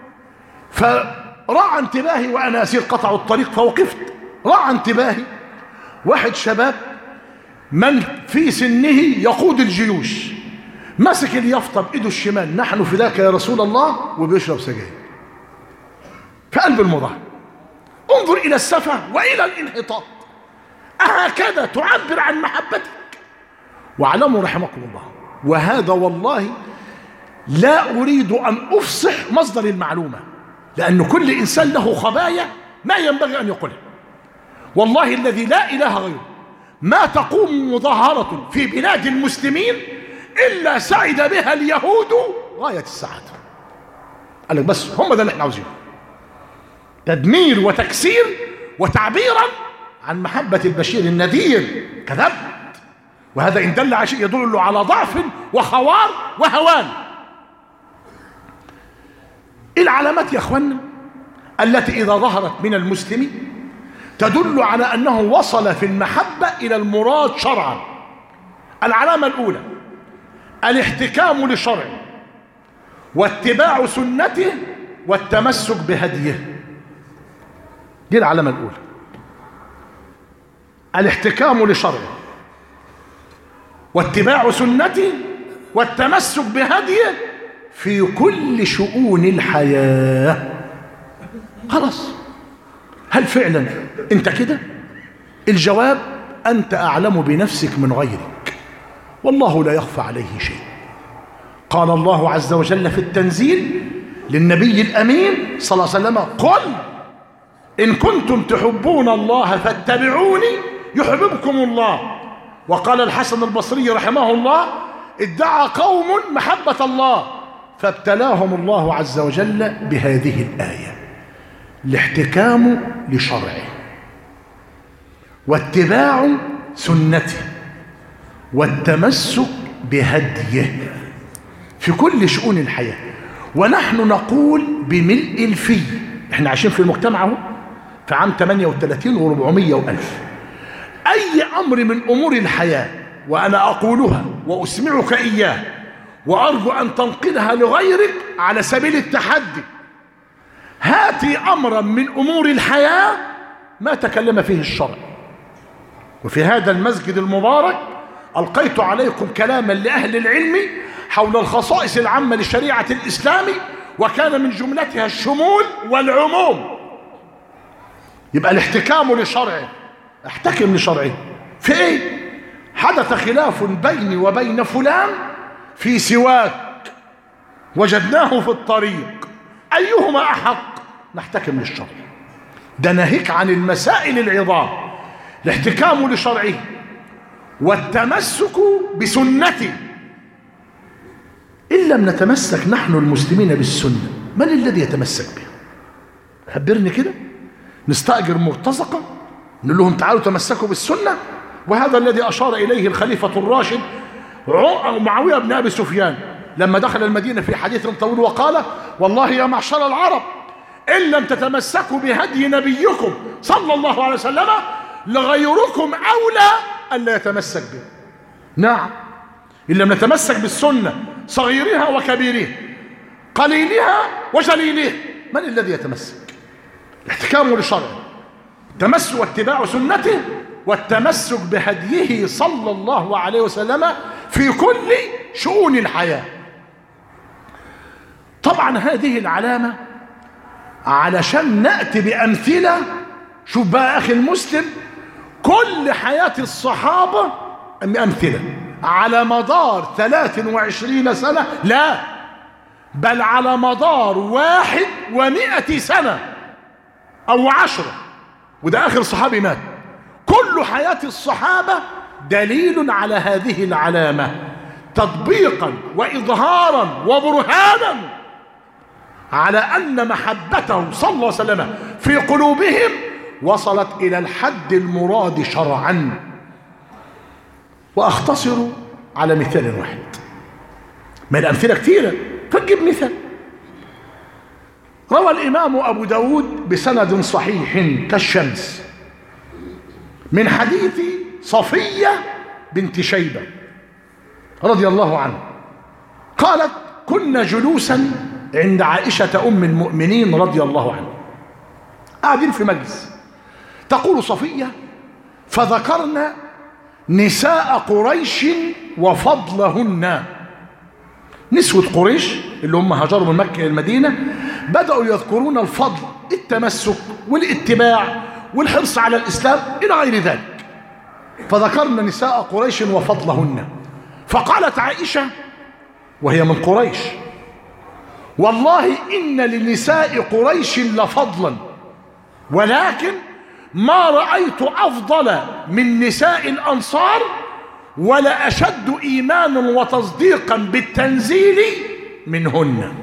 فرأى انتباهي وأنا أسير، قطعوا الطريق فوقفت. رأى انتباهي واحد شباب من في سنه يقود الجيوش، مسك اليافطة بإيده الشمال: نحن فداك يا رسول الله، وبيشرب سجاير في قلب المظاهرة. انظر إلى السفه وإلى الانحطاط. أهكذا تعبر عن محبتك؟ واعلموا رحمكم الله، وهذا والله لا أريد أن أفصح مصدر المعلومة، لأن كل إنسان له خبايا ما ينبغي أن يقولها. والله الذي لا إله غيره ما تقوم مظاهرة في بلاد المسلمين إلا سعد بها اليهود غاية السعادة. قال لك بس هم ده اللي احنا عاوزينه، تدمير وتكسير وتعبيرا عن محبة البشير النذير. كذبت، وهذا إن دل على شيء يدل على ضعف وخوار وهوان. العلامات يا أخوانا التي إذا ظهرت من المسلم تدل على أنه وصل في المحبة إلى المراد شرعا. العلامة الأولى: الاحتكام لشرعه واتباع سنته والتمسك بهديه. دي العلامة الأولى، الاحتكام لشرعه واتباع سنته والتمسك بهديه في كل شؤون الحياة. خلاص، هل فعلا انت كده؟ الجواب: أنت أعلم بنفسك من غيرك، والله لا يخفى عليه شيء. قال الله عز وجل في التنزيل للنبي الأمين صلى الله عليه وسلم: قل إن كنتم تحبون الله فاتبعوني يحببكم الله. وقال الحسن البصري رحمه الله: ادعى قوم محبة الله فابتلاهم الله عز وجل بهذه الآية: الاحتكام لشرعه واتباع سنته والتمسك بهديه في كل شؤون الحياة. ونحن نقول بملء الفي، احنا عايشين في المجتمع اهو في عام 38 و400 وألف، أي أمر من أمور الحياة وأنا أقولها وأسمعك إياه وأرجو أن تنقلها لغيرك على سبيل التحدي: هاتي أمرا من أمور الحياة ما تكلم فيه الشرع، وفي هذا المسجد المبارك ألقيت عليكم كلاما لأهل العلم حول الخصائص العامة لشريعة الإسلام، وكان من جملتها الشمول والعموم. يبقى الاحتكام لشرعه، احتكم لشرعه في ايه؟ حدث خلاف بيني وبين فلان في سواك وجدناه في الطريق، أيهما أحق؟ نحتكم للشرع. ده ناهيك عن المسائل العظام، الاحتكام لشرعه والتمسك بسنته. إن لم نتمسك نحن المسلمين بالسنة، من الذي يتمسك بها؟ خبرني كده. نستأجر مرتزقة نقول لهم تعالوا تمسكوا بالسنة؟ وهذا الذي أشار إليه الخليفة الراشد معاوية بن أبي سفيان لما دخل المدينة في حديث طويل وقال: والله يا معشر العرب إن لم تتمسكوا بهدي نبيكم صلى الله عليه وسلم لغيركم أولى ألا يتمسك به. نعم، إن لم نتمسك بالسنة صغيرها وكبيرها قليلها وجليلها، من الذي يتمسك؟ الاحتكام لشرعه، التمسك واتباع سنته والتمسك بهديه صلى الله عليه وسلم في كل شؤون الحياة. طبعا هذه العلامة علشان نأتي بأمثلة. شوف بقى أخي المسلم، كل حياة الصحابة أمثلة على مدار 23 سنة، لا بل على مدار 100 سنة أو 10، وده آخر صحابي مات. كل حياة الصحابة دليل على هذه العلامة تطبيقا وإظهارا وبرهانا على أن محبته صلى الله عليه وسلم في قلوبهم وصلت إلى الحد المراد شرعا. وأختصر على مثال واحد، ما الأمثلة كثيرة فنجيب مثال. روى الإمام أبو داود بسند صحيح كالشمس من حديث صفية بنت شيبة رضي الله عنه قالت: كنا جلوسا عند عائشة أم المؤمنين رضي الله عنها، قاعدين في مجلس، تقول صفية: فذكرنا نساء قريش وفضلهن. نسوة قريش اللي هم هاجروا من مكة إلى المدينة بدأوا يذكرون الفضل، التمسك والاتباع والحرص على الإسلام إلى غير ذلك. فذكرنا نساء قريش وفضلهن، فقالت عائشة وهي من قريش: والله إن لنساء قريش لفضلا، ولكن ما رأيت أفضل من نساء الأنصار ولا أشد إيمانا وتصديقا بالتنزيل منهن.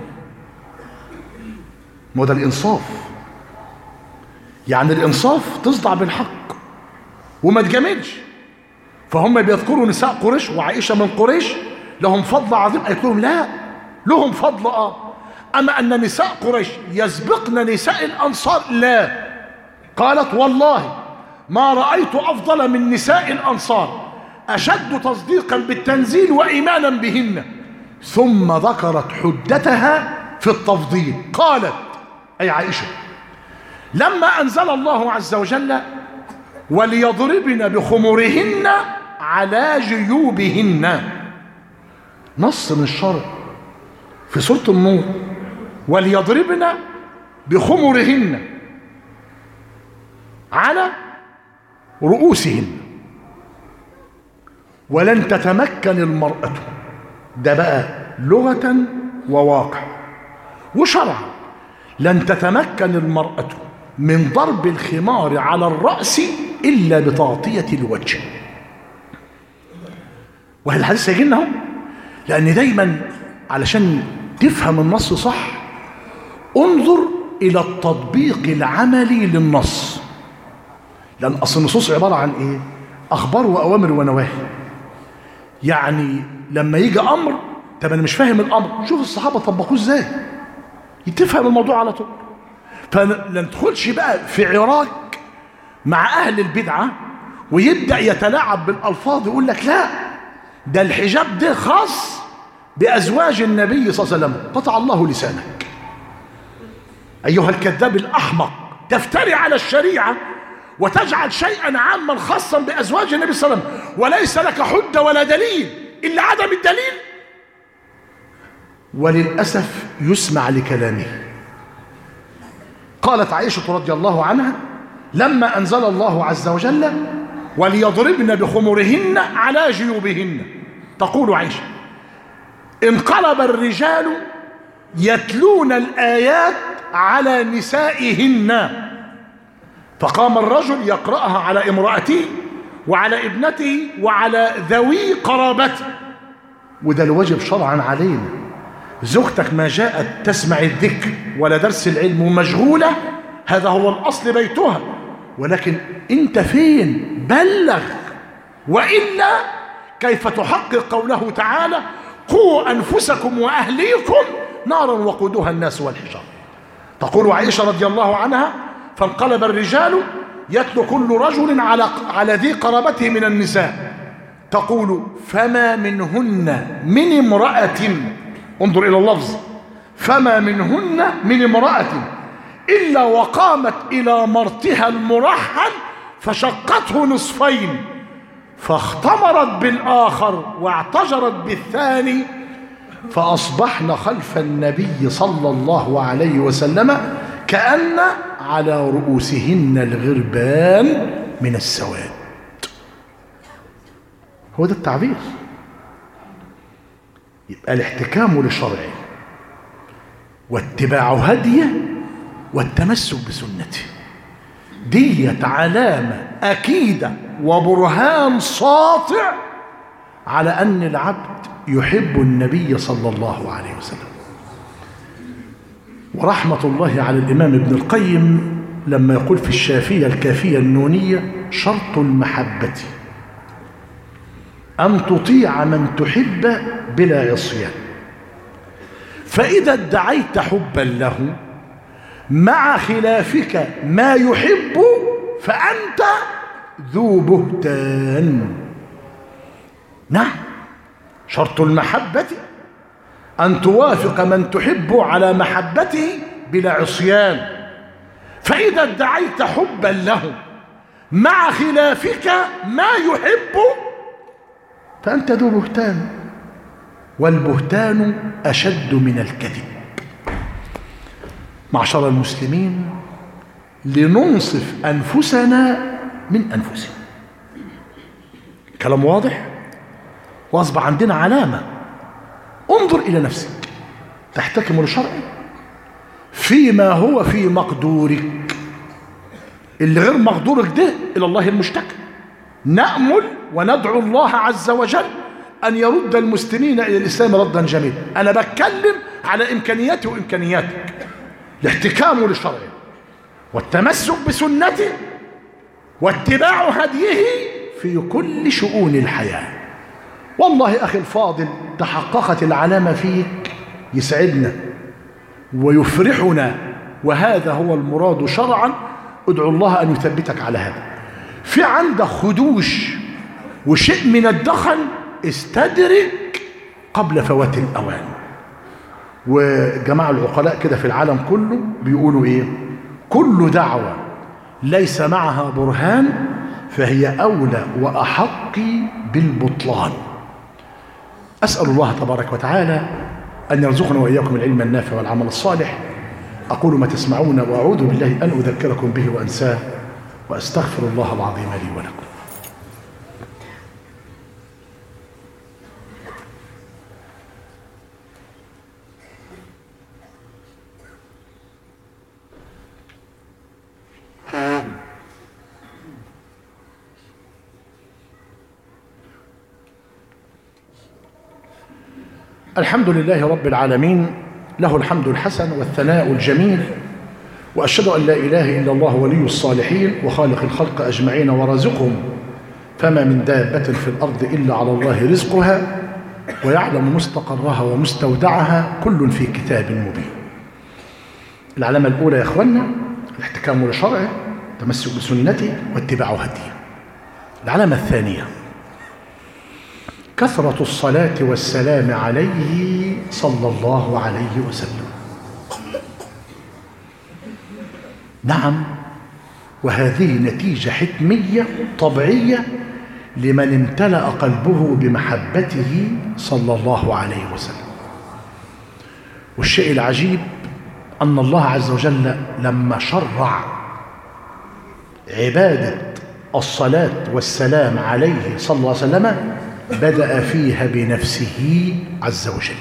وده الإنصاف، يعني الإنصاف تصدع بالحق وما تجاملش. فهم بيذكروا نساء قريش وعائشة من قريش لهم فضل عظيم، قالت لهم لا، لهم فضل أما أن نساء قريش يسبقن نساء الأنصار لا. قالت: والله ما رأيت أفضل من نساء الأنصار أشد تصديقا بالتنزيل وإيمانا بهن. ثم ذكرت حدتها في التفضيل، قالت أي عائشة: لما أنزل الله عز وجل وليضربن بخمرهن على جيوبهن، نص من الشرع في سورة النور: وليضربن بخمرهن على رؤوسهن. ولن تتمكن المرأة، ده بقى لغة وواقع وشرعا، لن تتمكن المرأة من ضرب الخمار على الرأس إلا بتغطية الوجه. وهذا الحديث هيجي لنا، لأن دايما علشان تفهم النص صح انظر إلى التطبيق العملي للنص، لأن أصل النصوص عبارة عن إيه؟ أخبار وأوامر ونواهي. يعني لما يجي أمر، طب أنا مش فاهم الأمر، شوف الصحابة طبقوه إزاي، تفهم الموضوع على طول. فلا ندخلش بقى في عراك مع أهل البدعة ويبدأ يتلاعب بالألفاظ ويقول لك لا ده الحجاب ده خاص بأزواج النبي صلى الله عليه وسلم. قطع الله لسانك أيها الكذاب الأحمق، تفتري على الشريعة وتجعل شيئا عاما خاصا بأزواج النبي صلى الله عليه وسلم وليس لك حجة ولا دليل إلا عدم الدليل؟ وللأسف يسمع لكلامه. قالت عائشة رضي الله عنها لما أنزل الله عز وجل وليضربن بخمرهن على جيوبهن، تقول عائشة: انقلب الرجال يتلون الآيات على نسائهن، فقام الرجل يقرأها على امرأته وعلى ابنته وعلى ذوي قرابته. وده الواجب شرعا علينا. زوجتك ما جاءت تسمع الذكر ولا درس العلم ومشغولة، هذا هو الأصل بيتها، ولكن انت فين؟ بلغ، وإلا كيف تحقق قوله تعالى: قوا أنفسكم وأهليكم نارا وقودها الناس والحجارة. تقول عائشة رضي الله عنها: فانقلب الرجال يتلو كل رجل على ذي قرابته من النساء، تقول: فما منهن من امرأة، انظر إلى اللفظ، فما منهن من امرأة إلا وقامت إلى مرتها المرحل فشقته نصفين فاختمرت بالآخر واعتجرت بالثاني، فأصبحن خلف النبي صلى الله عليه وسلم كأن على رؤوسهن الغربان من السواد. هو ده التعبير. يبقى الاحتكام لشرعه واتباع هديه والتمسك بسنته ديت علامة أكيدة وبرهان ساطع على أن العبد يحب النبي صلى الله عليه وسلم. ورحمة الله على الإمام ابن القيم لما يقول في الشافية الكافية النونية: شرط المحبة أن تطيع من تحب بلا عصيان، فإذا ادعيت حبا له مع خلافك ما يحب فأنت ذو بهتان. نعم، شرط المحبة أن توافق من تحب على محبته بلا عصيان، فإذا ادعيت حبا له مع خلافك ما يحب فأنت ذو بهتان، والبهتان أشد من الكذب. معشر المسلمين، لننصف أنفسنا من أنفسنا. كلام واضح؟ وأصبح عندنا علامة. انظر إلى نفسك، تحتكم لشرعك فيما هو في مقدورك، اللي غير مقدورك ده إلى الله المشتكى. نأمل وندعو الله عز وجل أن يرد المسلمين إلى الإسلام ردا جميلا. أنا بتكلم على إمكانياتي وإمكانياتك، الاحتكام لشرعه والتمسك بسنته واتباع هديه في كل شؤون الحياة. والله أخي الفاضل، تحققت العلامة فيك يسعدنا ويفرحنا، وهذا هو المراد شرعا. ادعو الله أن يثبتك على هذا. في عندك خدوش وشيء من الدخل، استدرك قبل فوات الأوان. وجماعة العقلاء كده في العالم كله بيقولوا ايه؟ كل دعوة ليس معها برهان فهي أولى وأحق بالبطلان. أسأل الله تبارك وتعالى أن يرزقنا وإياكم العلم النافع والعمل الصالح. أقول ما تسمعون وأعوذ بالله أن أذكركم به وأنساه، وأستغفر الله العظيم لي ولكم. الحمد لله رب العالمين، له الحمد الحسن والثناء الجميل، وأشهد أن لا إله إلا الله ولي الصالحين وخالق الخلق أجمعين ورازقهم، فما من دابة في الأرض إلا على الله رزقها ويعلم مستقرها ومستودعها، كل في كتاب مبين. العلامة الأولى يا أخوانا الاحتكام لشرعه، التمسك بسنته واتباع هديه. العلامة الثانية كثرة الصلاة والسلام عليه صلى الله عليه وسلم. نعم، وهذه نتيجة حتمية طبيعية لمن امتلأ قلبه بمحبته صلى الله عليه وسلم. والشيء العجيب أن الله عز وجل لما شرع عبادة الصلاة والسلام عليه صلى الله عليه وسلم بدأ فيها بنفسه عز وجل،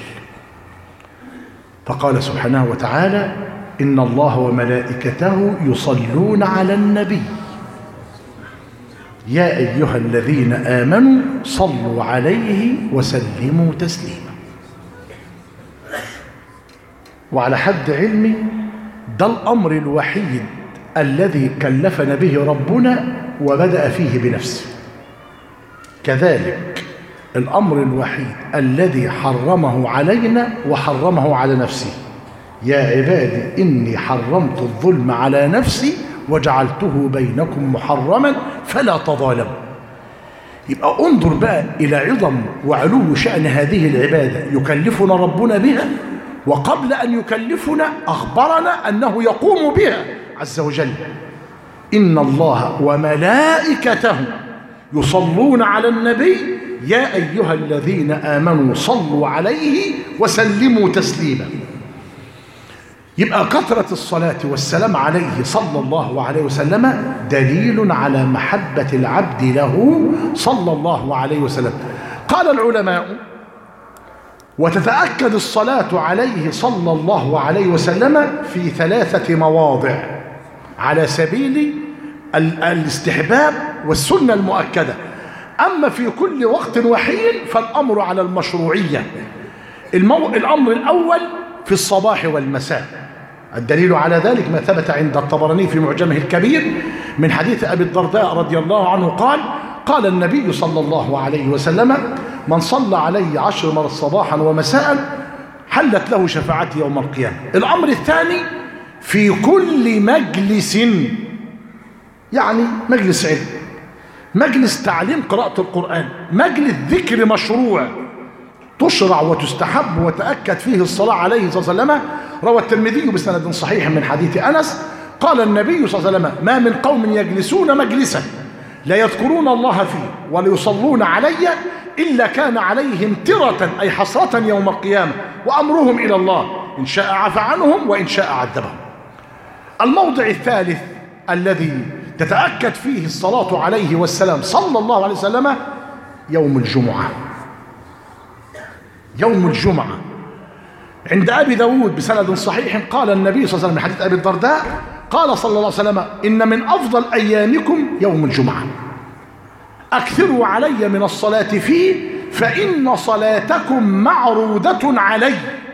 فقال سبحانه وتعالى: إن الله وملائكته يصلون على النبي يا أيها الذين آمنوا صلوا عليه وسلموا تسليما. وعلى حد علمي ده الأمر الوحيد الذي كلفنا به ربنا وبدأ فيه بنفسه، كذلك الأمر الوحيد الذي حرمه علينا وحرمه على نفسه: يا عبادي إني حرمت الظلم على نفسي وجعلته بينكم محرما فلا تظالموا. يبقى انظر بقى إلى عظم وعلو شأن هذه العبادة يكلفنا ربنا بها، وقبل أن يكلفنا أخبرنا أنه يقوم بها عز وجل: إن الله وملائكته يصلون على النبي يا أيها الذين آمنوا صلوا عليه وسلموا تسليما. يبقى كثرة الصلاة والسلام عليه صلى الله عليه وسلم دليل على محبة العبد له صلى الله عليه وسلم. قال العلماء: وتتأكد الصلاة عليه صلى الله عليه وسلم في 3 مواضع على سبيل الاستحباب والسنة المؤكدة. أما في كل وقت وحين فالأمر على المشروعية. الأمر الأول في الصباح والمساء. الدليل على ذلك ما ثبت عند الطبراني في معجمه الكبير من حديث أبي الدرداء رضي الله عنه قال: قال النبي صلى الله عليه وسلم: من صلى علي 10 مرات صباحا ومساء حلت له شفاعتي يوم القيامة. الأمر الثاني في كل مجلس، يعني مجلس علم، مجلس تعليم قراءة القرآن، مجلس ذكر مشروع تشرع وتستحب وتأكد فيه الصلاة عليه صلى الله عليه وسلم. روى الترمذي بسند صحيح من حديث أنس قال النبي صلى الله عليه وسلم: ما من قوم يجلسون مجلسا لا يذكرون الله فيه ولا يصلون علي إلا كان عليهم ترة أي حسرة يوم القيامة وأمرهم إلى الله إن شاء عفى عنهم وإن شاء عذبهم. الموضع الثالث الذي تتأكد فيه الصلاة عليه والسلام صلى الله عليه وسلم يوم الجمعة. يوم الجمعة عند أبي داود بسند صحيح قال النبي صلى الله عليه وسلم من حديث أبي الدرداء قال صلى الله عليه وسلم: إن من أفضل أيامكم يوم الجمعة، أكثروا علي من الصلاة فيه فإن صلاتكم معروضة علي.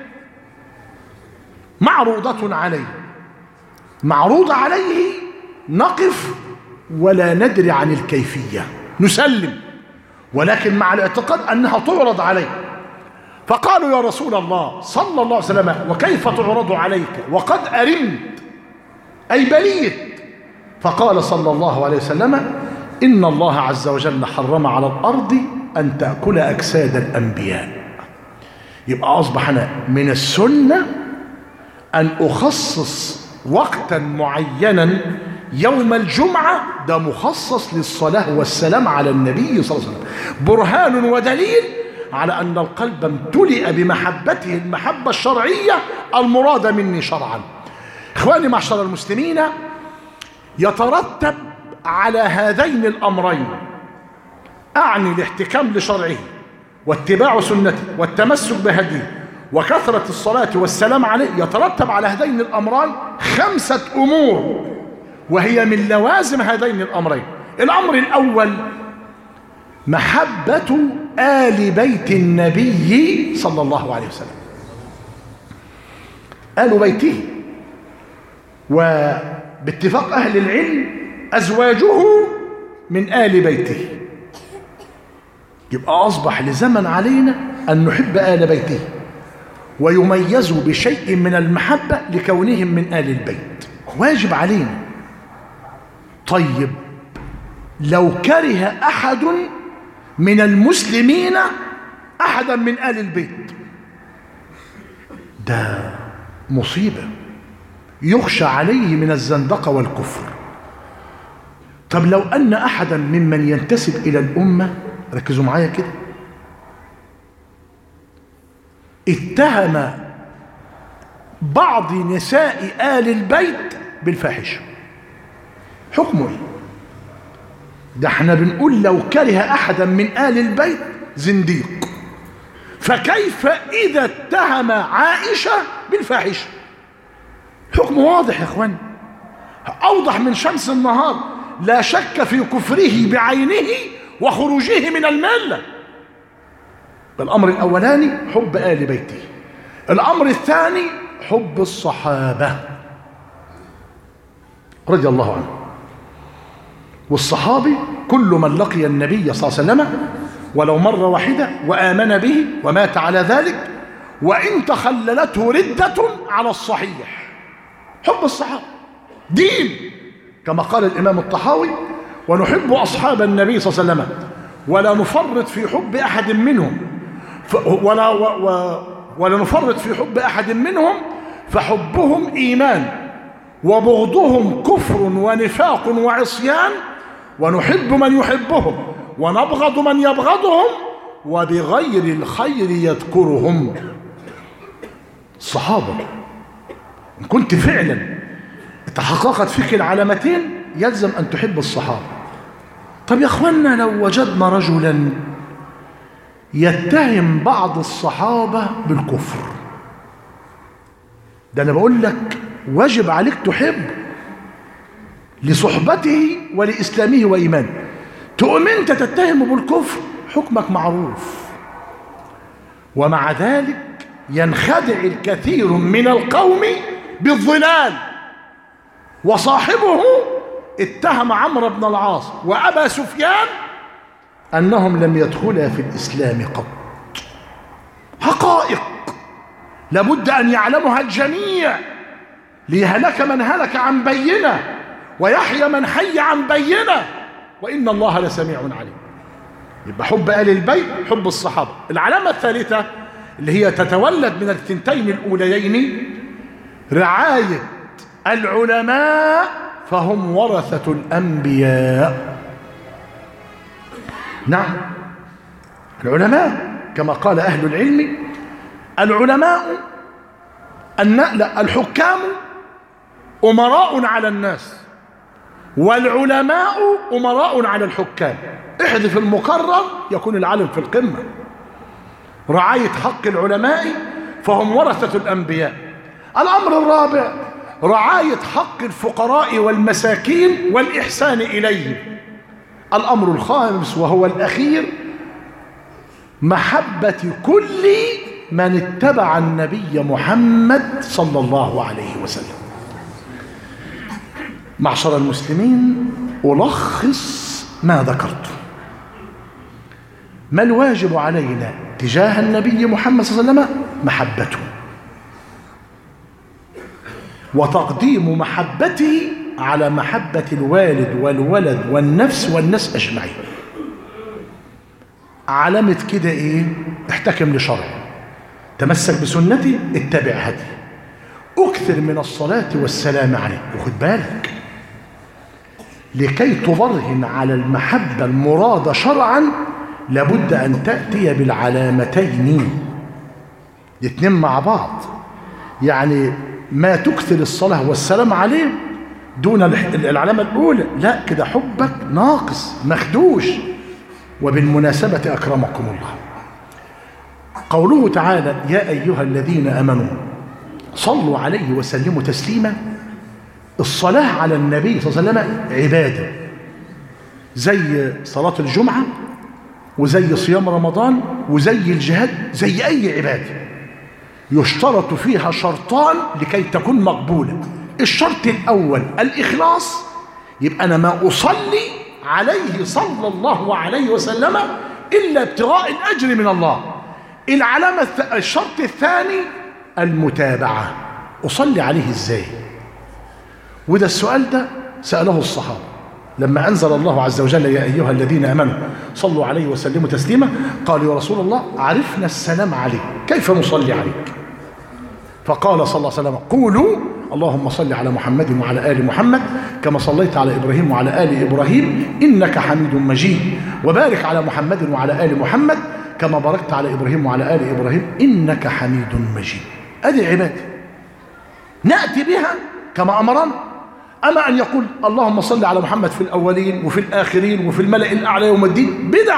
معروضة علي، معروضة عليه، نقف ولا ندري عن الكيفية، نسلم ولكن مع الاعتقاد أنها تعرض عليه. فقالوا: يا رسول الله صلى الله عليه وسلم وكيف تعرض عليك وقد أرمت أي بليت؟ فقال صلى الله عليه وسلم: إن الله عز وجل حرم على الأرض أن تأكل أجساد الأنبياء. يبقى أصبح أنا من السنة أن أخصص وقتا معينا يوم الجمعة ده مخصص للصلاة والسلام على النبي صلى الله عليه وسلم، برهان ودليل على أن القلب امتلئ بمحبته المحبة الشرعية المرادة مني شرعا. إخواني معشر المسلمين، يترتب على هذين الأمرين، أعني الاحتكام لشرعه واتباع سنته والتمسك بهديه وكثرة الصلاة والسلام عليه، يترتب على هذين الأمران 5 أمور وهي من لوازم هذين الأمرين. الأمر الأول محبة آل بيت النبي صلى الله عليه وسلم، آل بيته، وباتفاق أهل العلم أزواجه من آل بيته. يبقى أصبح لزمن علينا أن نحب آل بيته ويميزوا بشيء من المحبة لكونهم من آل البيت، واجب علينا. طيب لو كره أحد من المسلمين أحدا من آل البيت، ده مصيبة يخشى عليه من الزندقة والكفر. طب لو أن أحدا ممن ينتسب إلى الأمة، ركزوا معايا كده، اتهم بعض نساء آل البيت بالفاحشة، حكمه ايه؟ ده احنا بنقول لو كره أحدا من آل البيت زنديق، فكيف إذا اتهم عائشة بالفاحشة؟ حكم واضح يا اخوان، أوضح من شمس النهار، لا شك في كفره بعينه وخروجه من الملة. الأمر الأولاني حب آل بيته، الأمر الثاني حب الصحابة رضي الله عنه. والصحابي كل من لقي النبي صلى الله عليه وسلم ولو مرة واحدة وآمن به ومات على ذلك، وإن تخللته ردة على الصحيح. حب الصحابة دين، كما قال الإمام الطحاوي: ونحب أصحاب النبي صلى الله عليه وسلم ولا نفرط في حب أحد منهم ولا نفرط في حب أحد منهم، فحبهم إيمان وبغضهم كفر ونفاق وعصيان، ونحب من يحبهم ونبغض من يبغضهم، وبغير الخير يذكرهم. الصحابة إن كنت فعلا تحققت فيك العلامتين يلزم أن تحب الصحابة. طب يا أخوانا، لو وجدنا رجلا يتهم بعض الصحابة بالكفر، ده أنا بقول لك واجب عليك تحب لصحبته ولإسلامه وإيمانه، تقوم أنت تتهم بالكفر، حكمك معروف. ومع ذلك ينخدع الكثير من القوم بالضلال، وصاحبه اتهم عمرو بن العاص وأبا سفيان أنهم لم يدخلا في الإسلام قط. حقائق لابد أن يعلمها الجميع، ليهلك من هلك عن بينة ويحيى من حي عن بينة، وإن الله لسميع عليم. يبقى حب آل البيت، حب الصحابة. العلامة الثالثة اللي هي تتولد من الثنتين الأوليين: رعاية العلماء، فهم ورثة الأنبياء. نعم، العلماء كما قال أهل العلم: العلماء الحكام أمراء على الناس، والعلماء أمراء على الحكام. احذف المقرر يكون العالم في القمة. رعاية حق العلماء فهم ورثة الأنبياء. الأمر الرابع: رعاية حق الفقراء والمساكين والإحسان إليهم. الأمر الخامس وهو الأخير: محبة كل من اتبع النبي محمد صلى الله عليه وسلم. معشر المسلمين، ألخص ما ذكرت. ما الواجب علينا تجاه النبي محمد صلى الله عليه وسلم؟ محبته، وتقديم محبته على محبة الوالد والولد والنفس والناس أجمعين. علامة كده إيه؟ احتكم لشرعه، تمسك بسنتي، اتبع هدي، أكثر من الصلاة والسلام عليه. وخد بالك، لكي تبرهن على المحبة المرادة شرعا لابد أن تأتي بالعلامتين الاثنين مع بعض. يعني ما تكثر الصلاة والسلام عليه دون العلامة الأولى، لا، كده حبك ناقص مخدوش. وبالمناسبة أكرمكم الله، قوله تعالى: يا أيها الذين آمنوا صلوا عليه وسلموا تسليما. الصلاة على النبي صلى الله عليه وسلم عبادة، زي صلاة الجمعة وزي صيام رمضان وزي الجهاد، زي أي عبادة يشترط فيها شرطان لكي تكون مقبولة. الشرط الأول الإخلاص، يبقى أنا ما أصلي عليه صلى الله عليه وسلم إلا ابتغاء الأجر من الله. الشرط الثاني المتابعة، أصلي عليه إزاي؟ وده السؤال ده سأله الصحابة لما أنزل الله عز وجل: يا أيها الذين آمنوا صلوا عليه وسلموا تسليما. قالوا: يا رسول الله، عرفنا السلام عليك، كيف نصلي عليك؟ فقال صلى الله عليه وسلم: قولوا اللهم صل على محمد وعلى آل محمد كما صليت على إبراهيم وعلى آل إبراهيم إنك حميد مجيد، وبارك على محمد وعلى آل محمد كما باركت على إبراهيم وعلى آل إبراهيم إنك حميد مجيد. هذه عبادة نأتي بها كما أمرنا. أما أن يقول اللهم صل على محمد في الأولين وفي الآخرين وفي الملأ الأعلى يوم الدين، بدع.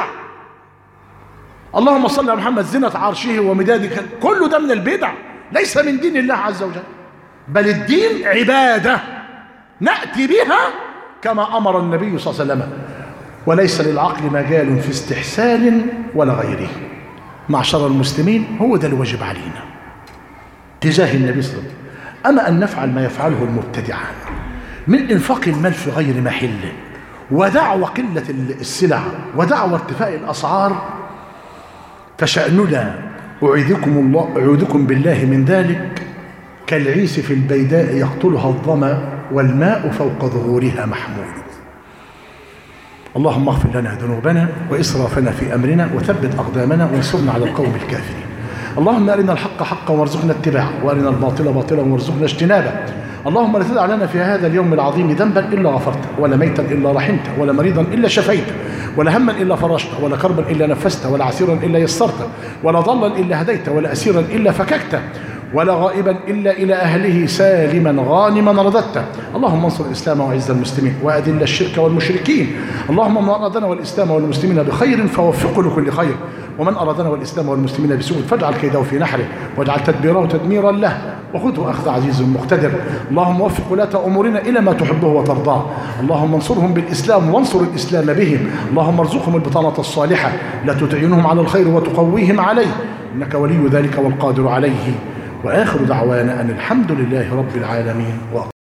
اللهم صل على محمد زنة عرشه ومداد كل ده من البدع، ليس من دين الله عز وجل، بل الدين عبادة نأتي بها كما أمر النبي صلى الله عليه وسلم، وليس للعقل مجال في استحسان ولا غيره. معشر المسلمين، هو ده الواجب علينا تجاه النبي صلى الله عليه وسلم. أما أن نفعل ما يفعله المبتدعة من إنفاق المال في غير محله، ودعوى قلة السلع، ودعوى ارتفاع الأسعار، فشأننا أعوذكم بالله من ذلك كالعيس في البيداء يقتلها الظمأ والماء فوق ظهورها محمول. اللهم اغفر لنا ذنوبنا وإسرافنا في أمرنا وثبت أقدامنا وانصرنا على القوم الكافرين. اللهم أرنا الحق حقا وارزقنا اتباعه، وأرنا الباطل باطلا وارزقنا اجتنابه. اللهم لا تدع لنا في هذا اليوم العظيم ذنبا إلا غفرته، ولا ميتا إلا رحمته، ولا مريضا إلا شفيته، ولا هما إلا فرجته، ولا كربا إلا نفسته، ولا عسيرا إلا يسرته، ولا ضلا إلا هديته، ولا أسيرا إلا فككته، ولا غائبا إلا إلى أهله سالما غانما رددته. اللهم انصر الإسلام وعز المسلمين وأذل الشرك والمشركين. اللهم من أرادنا والإسلام والمسلمين بخير فوفقه لكل خير، ومن أرادنا والإسلام والمسلمين بسوء فاجعل كيده في نحره، واجعل تدبيره تدميرا له، وخذه أخذ عزيز مقتدر. اللهم وفق ولاة أمورنا إلى ما تحبه وترضاه. اللهم انصرهم بالإسلام وانصر الإسلام بهم. اللهم ارزقهم البطانة الصالحة التي تعينهم على الخير وتقويهم عليه، إنك ولي ذلك والقادر عليه. وآخر دعوانا أن الحمد لله رب العالمين.